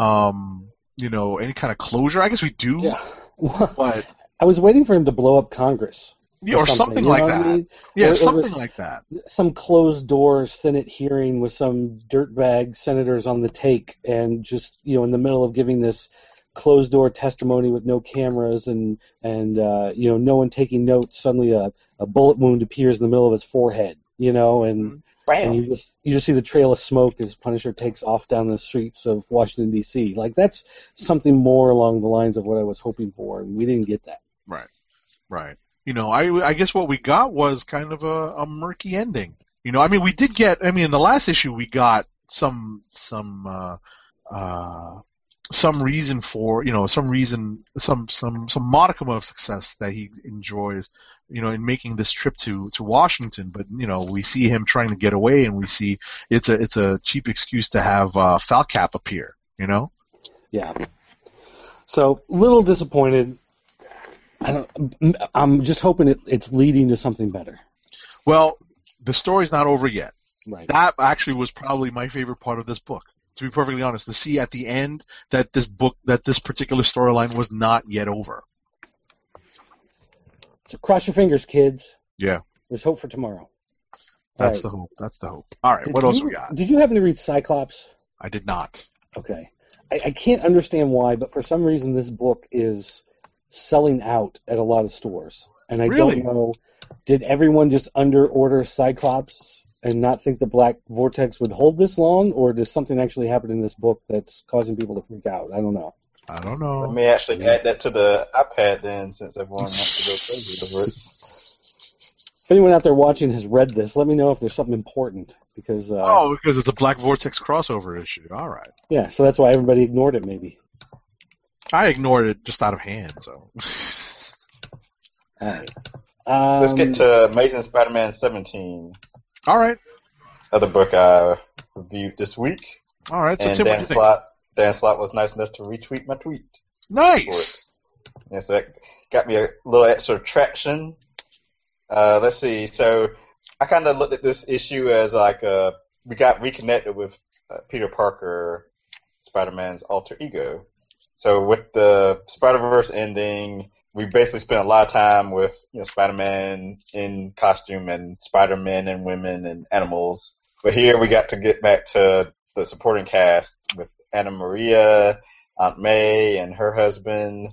Speaker 6: any kind of closure. I guess we do.
Speaker 7: Yeah.
Speaker 6: But
Speaker 7: I was waiting for him to blow up Congress.
Speaker 6: Or something like that. I mean? Yeah, something like that.
Speaker 7: Some closed-door Senate hearing with some dirtbag senators on the take, and just in the middle of giving this closed-door testimony with no cameras and no one taking notes. Suddenly, a bullet wound appears in the middle of his forehead. And you just see the trail of smoke as Punisher takes off down the streets of Washington D.C. Like that's something more along the lines of what I was hoping for, and we didn't get that.
Speaker 6: Right. I guess what we got was kind of a murky ending. We did get. In the last issue we got some reason for some modicum of success that he enjoys. In making this trip to Washington, but we see him trying to get away, and we see it's a cheap excuse to have Falcap appear.
Speaker 7: Yeah. So little disappointed. I'm just hoping it's leading to something better.
Speaker 6: Well, the story's not over yet.
Speaker 7: Right.
Speaker 6: That actually was probably my favorite part of this book. To be perfectly honest, to see at the end that this particular storyline was not yet over.
Speaker 7: So cross your fingers, kids.
Speaker 6: Yeah.
Speaker 7: There's hope for tomorrow.
Speaker 6: That's the hope. All right, what else we got?
Speaker 7: Did you happen to read Cyclops?
Speaker 6: I did not.
Speaker 7: Okay. I can't understand why, but for some reason this book is selling out at a lot of stores. And I don't know, did everyone just under-order Cyclops and not think the Black Vortex would hold this long, or does something actually happen in this book that's causing people to freak out? I don't know.
Speaker 5: Let me actually add that to the iPad then, since everyone wants to go crazy over it.
Speaker 7: If anyone out there watching has read this, let me know if there's something important. Because
Speaker 6: because it's a Black Vortex crossover issue. All right.
Speaker 7: Yeah, so that's why everybody ignored it, maybe.
Speaker 6: I ignored it just out of hand, so...
Speaker 7: All right.
Speaker 5: Let's get to Amazing Spider-Man 17.
Speaker 6: All right.
Speaker 5: Other book I reviewed this week.
Speaker 6: All right. So
Speaker 5: and
Speaker 6: Tim, what do you think?
Speaker 5: Dan Slott was nice enough to retweet my tweet.
Speaker 6: Nice.
Speaker 5: Yeah, so that got me a little extra traction. Let's see. So I kind of looked at this issue as like we got reconnected with Peter Parker, Spider-Man's alter ego. So with the Spider-Verse ending, we basically spent a lot of time with Spider-Man in costume and Spider-Men and women and animals. But here we got to get back to the supporting cast with Anna Maria, Aunt May, and her husband,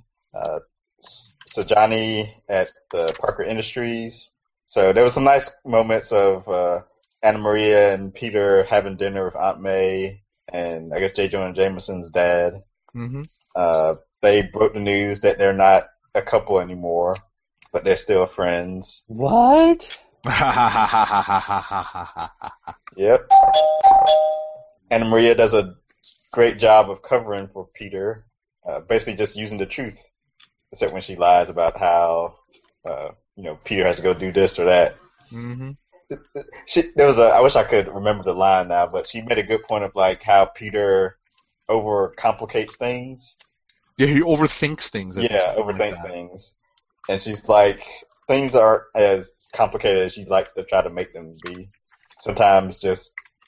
Speaker 5: Sajani at the Parker Industries. So there was some nice moments of Anna Maria and Peter having dinner with Aunt May and I guess J. Jonah Jameson's dad.
Speaker 6: Mm-hmm.
Speaker 5: They broke the news that they're not a couple anymore, but they're still friends.
Speaker 7: What?
Speaker 5: Yep. Anna Maria does a great job of covering for Peter, basically just using the truth, except when she lies about how Peter has to go do this or that.
Speaker 6: Mm-hmm.
Speaker 5: I wish I could remember the line now, but she made a good point of like how Peter overcomplicates things.
Speaker 6: Yeah, he overthinks things.
Speaker 5: Overthinks things. And she's like, things aren't as complicated as you'd like to try to make them be. Sometimes just,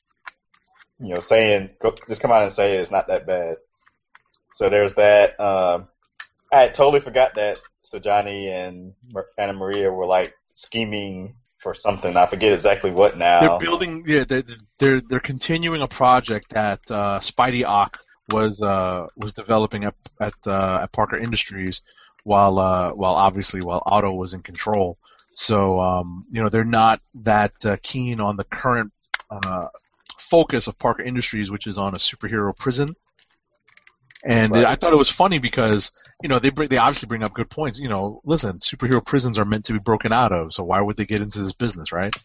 Speaker 5: just come out and say it's not that bad. So there's that. I had totally forgot that Sajani and Anna Maria were like scheming for something. I forget exactly what now.
Speaker 6: They're building. Yeah, they're continuing a project that Spidey Ock was developing at Parker Industries while Otto was in control. So they're not that keen on the current focus of Parker Industries, which is on a superhero prison. And
Speaker 5: right.
Speaker 6: I thought it was funny because they obviously bring up good points. Listen, superhero prisons are meant to be broken out of, so why would they get into this business, right?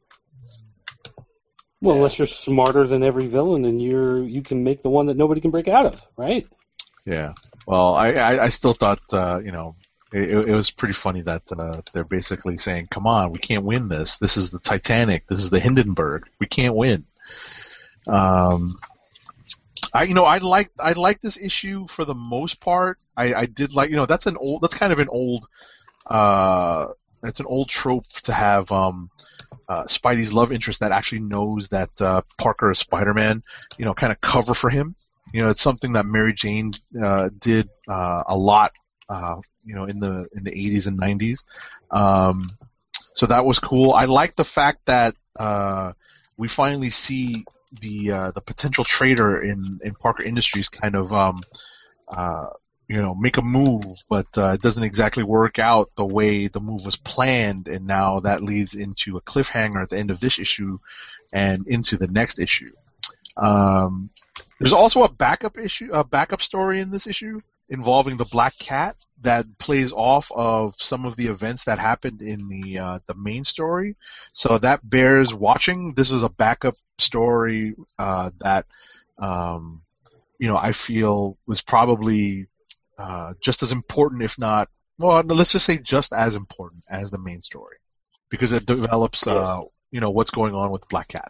Speaker 7: Well, unless you're smarter than every villain and you can make the one that nobody can break out of, right?
Speaker 6: Yeah. Well, I still thought it was pretty funny that they're basically saying, "Come on, we can't win this. This is the Titanic. This is the Hindenburg. We can't win." I like this issue for the most part. I did like that's kind of an old trope to have Spidey's love interest that actually knows that Parker is Spider-Man, kind of cover for him. It's something that Mary Jane did a lot, in the 80s and 90s. So that was cool. I like the fact that we finally see the potential trader in Parker Industries kind of make a move, but it doesn't exactly work out the way the move was planned, and now that leads into a cliffhanger at the end of this issue and into the next issue. There's also a backup story in this issue involving the Black Cat that plays off of some of the events that happened in the main story. So that bears watching. This is a backup story that I feel was probably just as important, if not, well, let's just say just as important as the main story, because it develops, what's going on with Black Cat.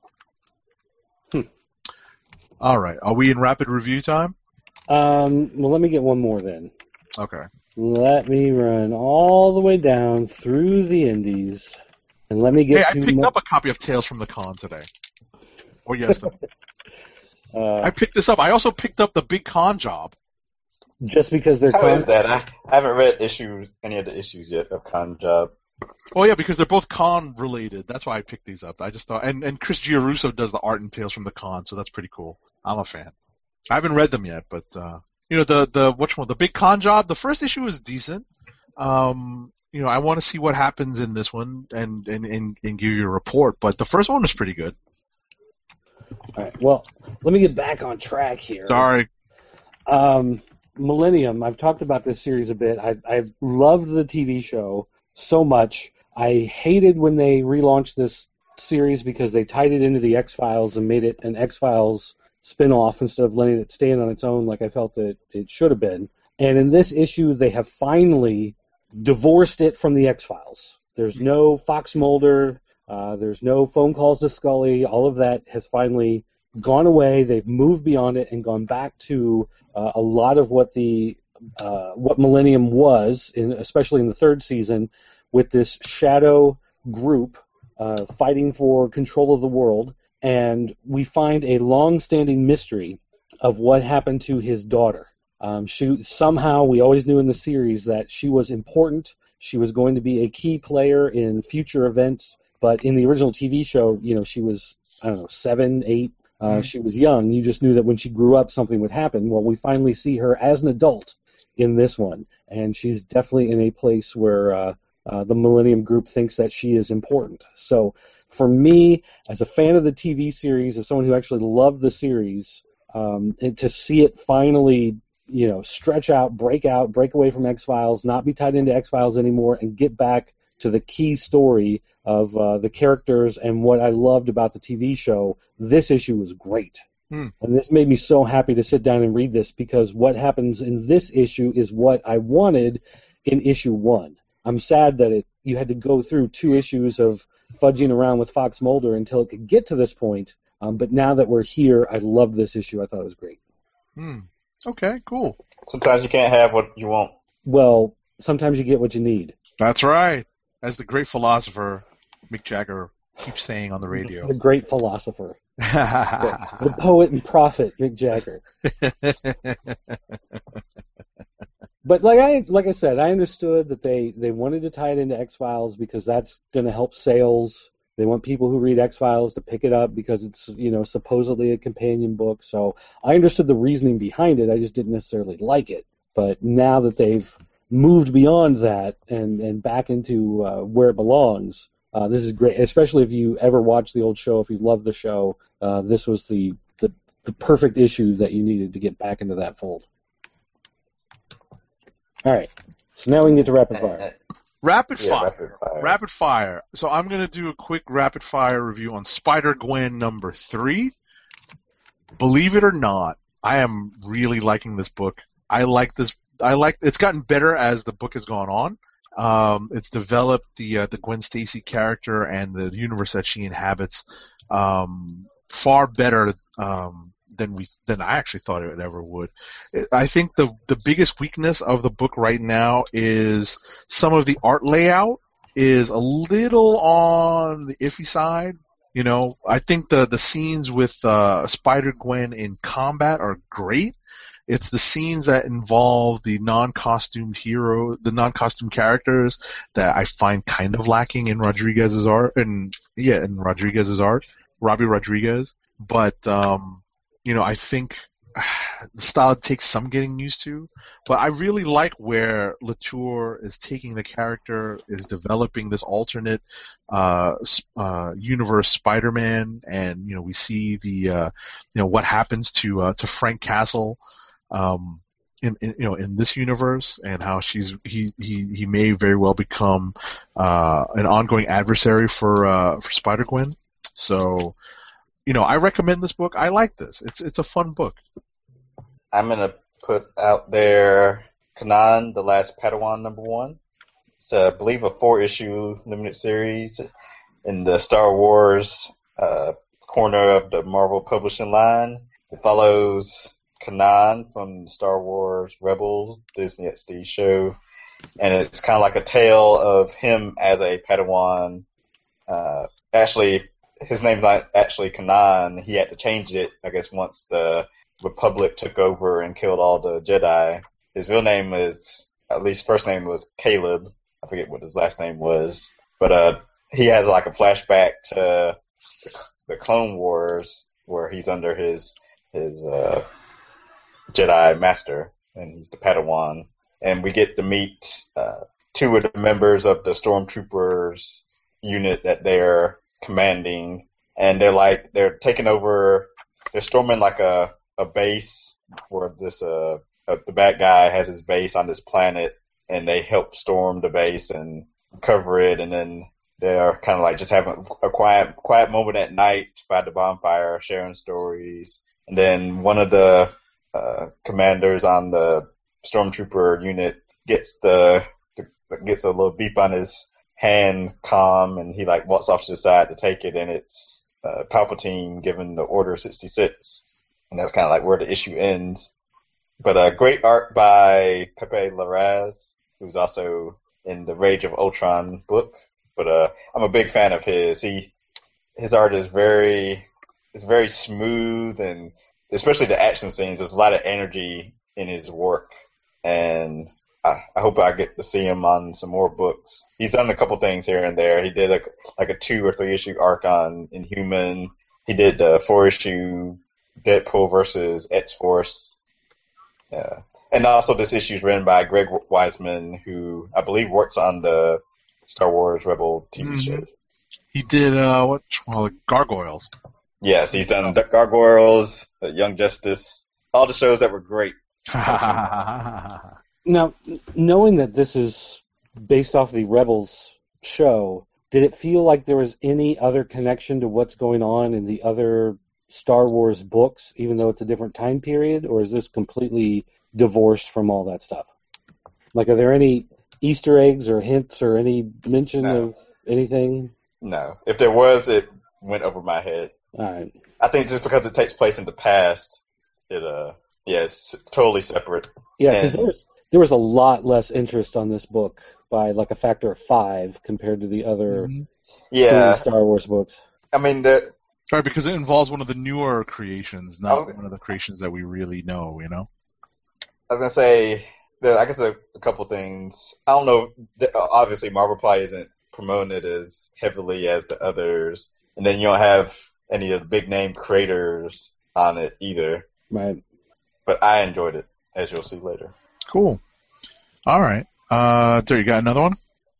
Speaker 6: All right, are we in rapid review time?
Speaker 7: Well, let me get one more then.
Speaker 6: Okay.
Speaker 7: Let me run all the way down through the indies, and let me get.
Speaker 6: Hey, I picked up a copy of Tales from the Con today. Or yesterday. I picked this up. I also picked up the Big Con Job.
Speaker 7: Just because they're
Speaker 5: How is that? I haven't read any of the issues yet of Con Job.
Speaker 6: Oh yeah, because they're both con related. That's why I picked these up. I just thought, and Chris Giarrusso does the art and Tales from the Con, so that's pretty cool. I'm a fan. I haven't read them yet, but the Big Con Job. The first issue is decent. I want to see what happens in this one and give you a report. But the first one was pretty good.
Speaker 7: All right. Well, let me get back on track here.
Speaker 6: Sorry.
Speaker 7: Millennium. I've talked about this series a bit. I've loved the TV show so much. I hated when they relaunched this series because they tied it into the X-Files and made it an X-Files spin-off instead of letting it stand on its own like I felt that it should have been. And in this issue, they have finally divorced it from the X-Files. There's no Fox Mulder. There's no phone calls to Scully. All of that has finally gone away. They've moved beyond it and gone back to a lot of what Millennium was, especially in the third season, with this shadow group fighting for control of the world. And we find a long-standing mystery of what happened to his daughter. Somehow, we always knew in the series that she was important. She was going to be a key player in future events. But in the original TV show, she was, 7, 8. She was young. You just knew that when she grew up, something would happen. Well, we finally see her as an adult in this one. And she's definitely in a place where the Millennium Group thinks that she is important. So for me, as a fan of the TV series, as someone who actually loved the series, and to see it finally, stretch out, break away from X-Files, not be tied into X-Files anymore, and get back to the key story of the characters and what I loved about the TV show, this issue was great. And this made me so happy to sit down and read this, because what happens in this issue is what I wanted in issue 1. I'm sad that you had to go through 2 issues of fudging around with Fox Mulder until it could get to this point. But now that we're here, I love this issue. I thought it was great.
Speaker 6: Okay, cool.
Speaker 5: Sometimes you can't have what you want.
Speaker 7: Well, sometimes you get what you need.
Speaker 6: That's right. As the great philosopher Mick Jagger keeps saying on the radio.
Speaker 7: The great philosopher. the poet and prophet Mick Jagger. But like I said, I understood that they wanted to tie it into X-Files because that's going to help sales. They want people who read X-Files to pick it up because it's, supposedly a companion book. So I understood the reasoning behind it. I just didn't necessarily like it. But now that they've moved beyond that and back into where it belongs, this is great. Especially if you ever watched the old show, if you love the show, this was the perfect issue that you needed to get back into that fold. All right, so now we can get to rapid fire.
Speaker 6: Rapid fire. So I'm going to do a quick rapid fire review on Spider-Gwen number 3. Believe it or not, I am really liking this book. It's gotten better as the book has gone on. It's developed the Gwen Stacy character and the universe that she inhabits far better than I actually thought it ever would. I think the biggest weakness of the book right now is some of the art layout is a little on the iffy side. I think the scenes with Spider-Gwen in combat are great. It's the scenes that involve the non-costumed characters that I find kind of lacking in Rodriguez's art. In Rodriguez's art, Robbie Rodriguez. But I think the style takes some getting used to, but I really like where Latour is taking the character, is developing this alternate universe Spider-Man, and we see the what happens to Frank Castle in this universe, and how he may very well become an ongoing adversary for Spider-Gwen. So. I recommend this book. I like this. It's a fun book.
Speaker 5: I'm going to put out there Kanan, The Last Padawan, number 1. It's, I believe, a 4-issue limited series in the Star Wars corner of the Marvel publishing line. It follows Kanan from the Star Wars Rebels Disney XD show, and it's kind of like a tale of him as a Padawan. Actually, his name's not actually Kanan. He had to change it, I guess, once the Republic took over and killed all the Jedi. His real name is, at least first name was Caleb. I forget what his last name was. But he has like a flashback to the Clone Wars where he's under his Jedi master, and he's the Padawan. And we get to meet 2 of the members of the Stormtroopers unit that they're commanding, and they're taking over. They're storming like a base where the bad guy has his base on this planet, and they help storm the base and cover it, and then they're kind of like just having a quiet moment at night by the bonfire, sharing stories. And then one of the commanders on the Stormtrooper unit gets the gets a little beep on his hand, calm, and he like walks off to the side to take it, and it's Palpatine giving the Order 66, and that's kind of like where the issue ends. But great art by Pepe Larraz, who's also in the Rage of Ultron book. But I'm a big fan of his. His art is very smooth, and especially the action scenes. There's a lot of energy in his work, and I hope I get to see him on some more books. He's done a couple things here and there. He did like a 2 or 3 issue arc on Inhuman. He did the 4-issue Deadpool versus X-Force. And also this issue is written by Greg Weisman, who I believe works on the Star Wars Rebel TV show.
Speaker 6: He did Gargoyles.
Speaker 5: Yes, he's done Gargoyles, Young Justice, all the shows that were great.
Speaker 7: Now, knowing that this is based off the Rebels show, did it feel like there was any other connection to what's going on in the other Star Wars books, even though it's a different time period, or is this completely divorced from all that stuff? Like, are there any Easter eggs or hints or any mention of anything?
Speaker 5: No. If there was, it went over my head.
Speaker 7: All right.
Speaker 5: I think just because it takes place in the past, it's totally separate.
Speaker 7: Yeah, because there was a lot less interest on this book by like a factor of 5 compared to the other Star Wars books.
Speaker 5: I mean,
Speaker 6: right, because it involves one of the newer creations, not one of the creations that we really know, you know?
Speaker 5: I was going to say, I guess a couple things. I don't know, obviously Marvel probably isn't promoting it as heavily as the others, and then you don't have any of the big name creators on it either.
Speaker 7: Right.
Speaker 5: But I enjoyed it, as you'll see later.
Speaker 6: Cool. All right. There, you got another one?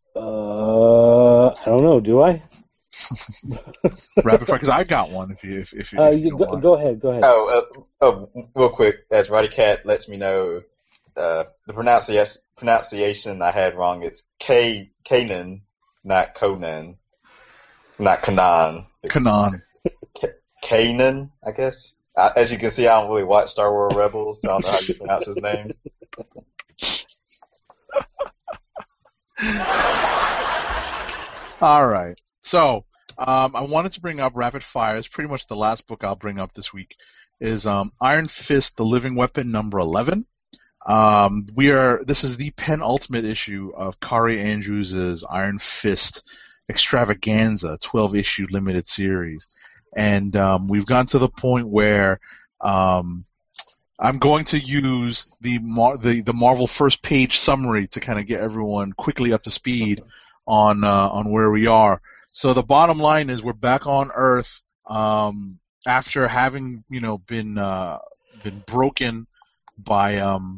Speaker 7: I don't know. Do I?
Speaker 5: Rapid fire, because I got one. If you
Speaker 7: go ahead.
Speaker 5: Oh, real quick, as Roddy Cat lets me know, the pronunciation I had wrong. It's Kanan, not Conan, not Kanan. Kanan, I guess. As you can see, I don't really watch Star Wars Rebels. So I don't know how you pronounce his name.
Speaker 6: All right. So, I wanted to bring up Rapid Fire. It's pretty much the last book I'll bring up this week. Is Iron Fist: The Living Weapon number 11. This is the penultimate issue of Kari Andrews' Iron Fist Extravaganza 12-issue limited series. And we've gotten to the point where I'm going to use the Marvel first page summary to kind of get everyone quickly up to speed on where we are. So the bottom line is we're back on Earth after having been broken by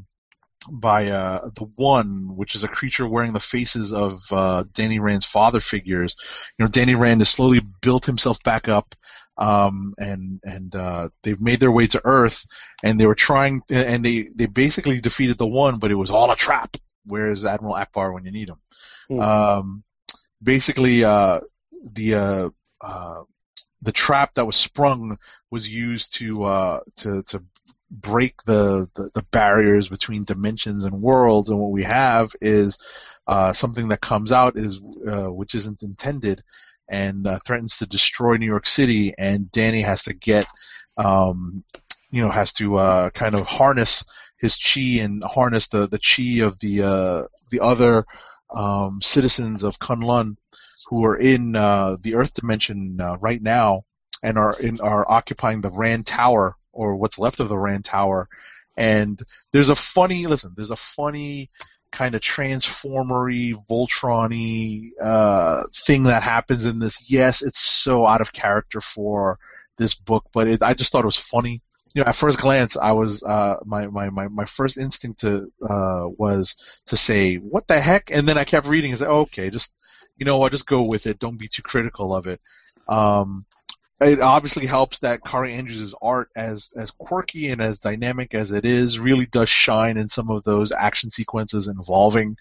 Speaker 6: the One, which is a creature wearing the faces of Danny Rand's father figures. Danny Rand has slowly built himself back up. And they've made their way to Earth, and they were trying, and they basically defeated the One, but it was all a trap. Where's Admiral Akbar when you need him? Basically, the trap that was sprung was used to break the barriers between dimensions and worlds, and what we have is something that comes out which isn't intended. And threatens to destroy New York City, and Danny has to kind of harness his chi and harness the chi of the other citizens of Kunlun who are in the Earth dimension right now and are occupying the Rand Tower, or what's left of the Rand Tower. And there's a funny kind of Transformer-y, Voltron-y thing that happens in this. Yes, it's so out of character for this book, but I just thought it was funny. At first glance, I was my first instinct was to say, "What the heck?" And then I kept reading and said, "Okay, just just go with it. Don't be too critical of it." It obviously helps that Kari Andrews' art, as quirky and as dynamic as it is, really does shine in some of those action sequences involving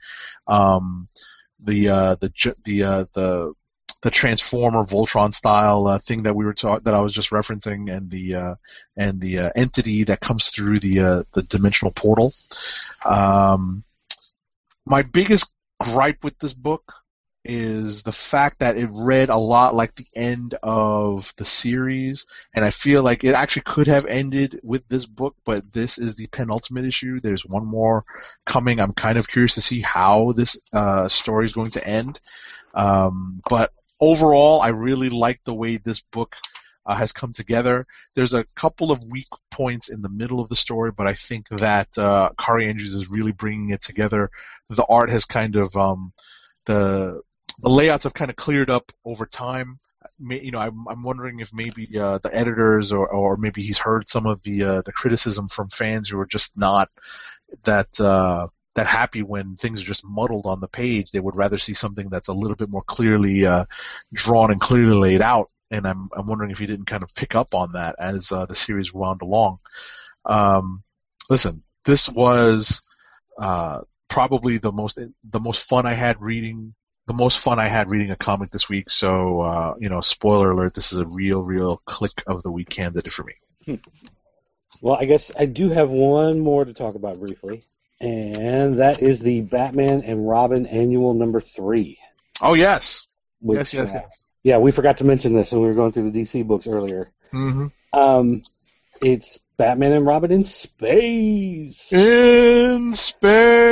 Speaker 6: the Transformer Voltron style thing that that I was just referencing, and the entity that comes through the dimensional portal. My biggest gripe with this book is the fact that it read a lot like the end of the series, and I feel like it actually could have ended with this book, but this is the penultimate issue. There's one more coming. I'm kind of curious to see how this story is going to end. But overall, I really like the way this book has come together. There's a couple of weak points in the middle of the story, but I think that Kari Andrews is really bringing it together. The art has kind of the layouts have kind of cleared up over time. I'm wondering if maybe the editors or maybe he's heard some of the criticism from fans who are just not that happy when things are just muddled on the page. They would rather see something that's a little bit more clearly drawn and clearly laid out. And I'm wondering if he didn't kind of pick up on that as the series wound along. Listen, this was probably the most fun I had reading. The most fun I had reading a comic this week. So spoiler alert: this is a real click of the week candidate for me.
Speaker 7: Well, I guess I do have one more to talk about briefly, and that is the Batman and Robin Annual number 3.
Speaker 6: Oh yes,
Speaker 7: which,
Speaker 6: yes.
Speaker 7: Yeah, we forgot to mention this when we were going through the DC books earlier.
Speaker 6: Mm-hmm.
Speaker 7: It's Batman and Robin in space.
Speaker 6: In space.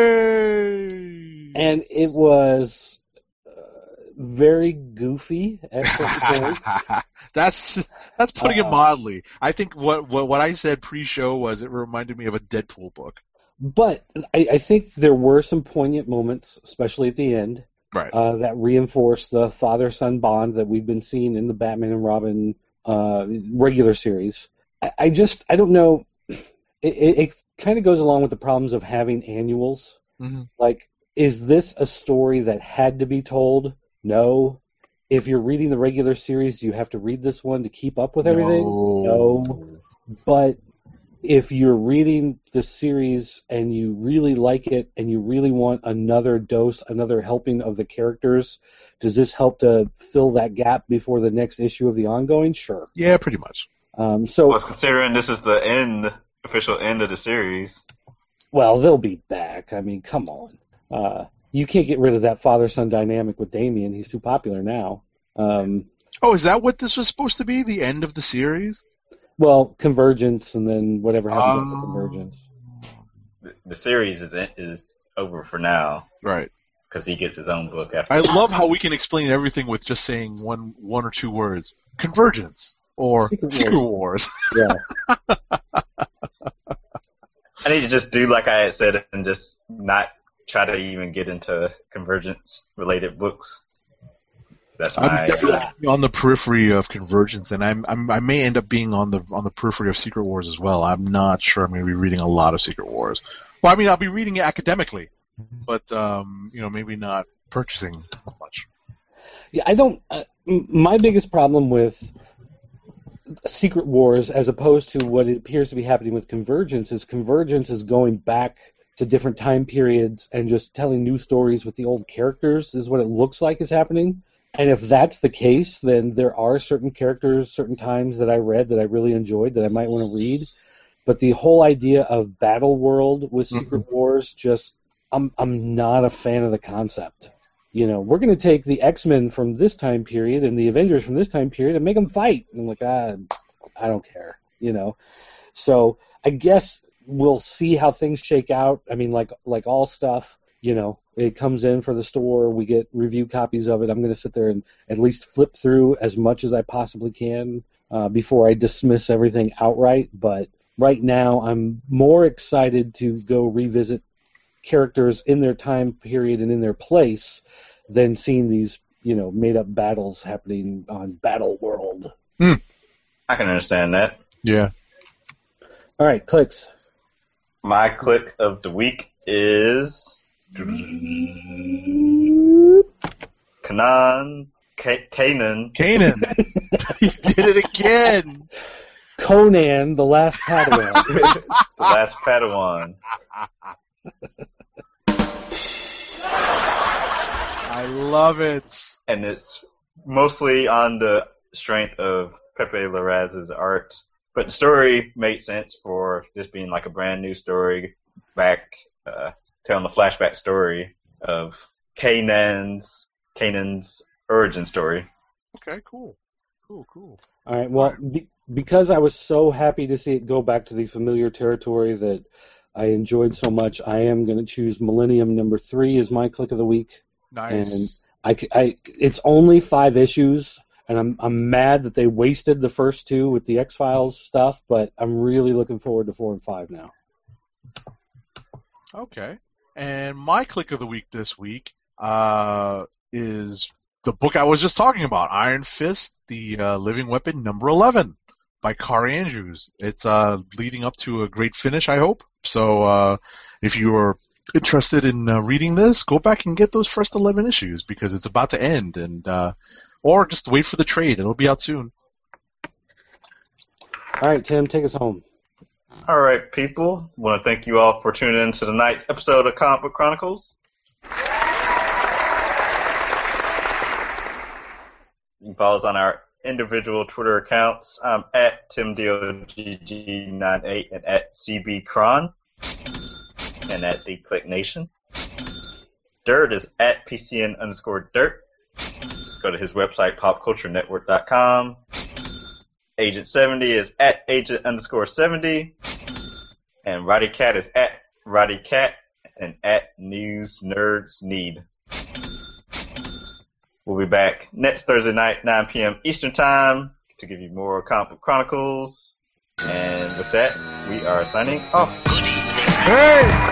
Speaker 7: And it was very goofy at certain points.
Speaker 6: That's putting it mildly. I think what I said pre-show was it reminded me of a Deadpool book.
Speaker 7: But I think there were some poignant moments, especially at the end,
Speaker 6: right,
Speaker 7: that reinforced the father-son bond that we've been seeing in the Batman and Robin regular series. I don't know. It kind of goes along with the problems of having annuals.
Speaker 6: Mm-hmm.
Speaker 7: Like, is this a story that had to be told? No. If you're reading the regular series, you have to read this one to keep up with everything? No. But if you're reading the series and you really like it and you really want another dose, another helping of the characters, does this help to fill that gap before the next issue of the ongoing? Sure.
Speaker 6: Yeah, pretty much.
Speaker 5: Well, considering this is the official end of the series.
Speaker 7: Well, they'll be back. I mean, come on. You can't get rid of that father-son dynamic with Damian. He's too popular now.
Speaker 6: Is that what this was supposed to be? The end of the series?
Speaker 7: Well, Convergence, and then whatever happens after Convergence.
Speaker 5: The series is over for now.
Speaker 6: Right.
Speaker 5: Because he gets his own book after.
Speaker 6: I love how we can explain everything with just saying one or two words. Convergence. Or Secret Wars.
Speaker 7: Yeah.
Speaker 5: I need to just do like I had said and just not try to even get into Convergence-related books. That's
Speaker 6: I'm definitely on the periphery of Convergence, and I may end up being on the periphery of Secret Wars as well. I'm not sure I'm going to be reading a lot of Secret Wars. Well, I mean, I'll be reading it academically, but maybe not purchasing much.
Speaker 7: Yeah, I don't. My biggest problem with Secret Wars, as opposed to what it appears to be happening with Convergence is going back to different time periods and just telling new stories with the old characters is what it looks like is happening. And if that's the case, then there are certain characters, certain times that I read that I really enjoyed that I might want to read. But the whole idea of Battle World with Secret Wars, I'm not a fan of the concept. We're going to take the X-Men from this time period and the Avengers from this time period and make them fight. And I'm like, I don't care, So I guess we'll see how things shake out. I mean, like all stuff, it comes in for the store. We get review copies of it. I'm going to sit there and at least flip through as much as I possibly can before I dismiss everything outright. But right now, I'm more excited to go revisit characters in their time period and in their place than seeing these, made-up battles happening on Battle World.
Speaker 5: I can understand that.
Speaker 6: Yeah.
Speaker 7: All right, clicks.
Speaker 5: My click of the week is Kanan.
Speaker 6: He did it again.
Speaker 7: Conan, the Last Padawan.
Speaker 5: The Last Padawan.
Speaker 6: I love it.
Speaker 5: And it's mostly on the strength of Pepe Larraz's art. But the story made sense for this being like a brand new story back, telling the flashback story of Kanan's origin story.
Speaker 6: Okay, cool.
Speaker 7: All right. Well, because I was so happy to see it go back to the familiar territory that I enjoyed so much, I am going to choose Millennium #3 as my click of the week.
Speaker 6: Nice.
Speaker 7: And it's only 5 issues, and I'm mad that they wasted the first 2 with the X-Files stuff, but I'm really looking forward to 4 and 5 now.
Speaker 6: Okay. And my click of the week this week is the book I was just talking about, Iron Fist, the Living Weapon #11 by Kari Andrews. It's leading up to a great finish, I hope. So if you're interested in reading this, go back and get those first 11 issues because it's about to end, and or just wait for the trade. It'll be out soon.
Speaker 7: All right, Tim, take us home.
Speaker 5: All right, people. I want to thank you all for tuning in to tonight's episode of Comic Book Chronicles. You can follow us on our individual Twitter accounts. I'm at TimDOGG98 and at CBCron and at The Click Nation. Dirt is at PCN_Dirt. Go to his website, popculturenetwork.com. Agent 70 is at Agent_70. And Roddy Cat is at Roddy Cat and at News Nerds Need. We'll be back next Thursday night, 9 p.m. Eastern Time, to give you more Comic Book Chronicles. And with that, we are signing off.
Speaker 3: Good evening.
Speaker 6: Hey!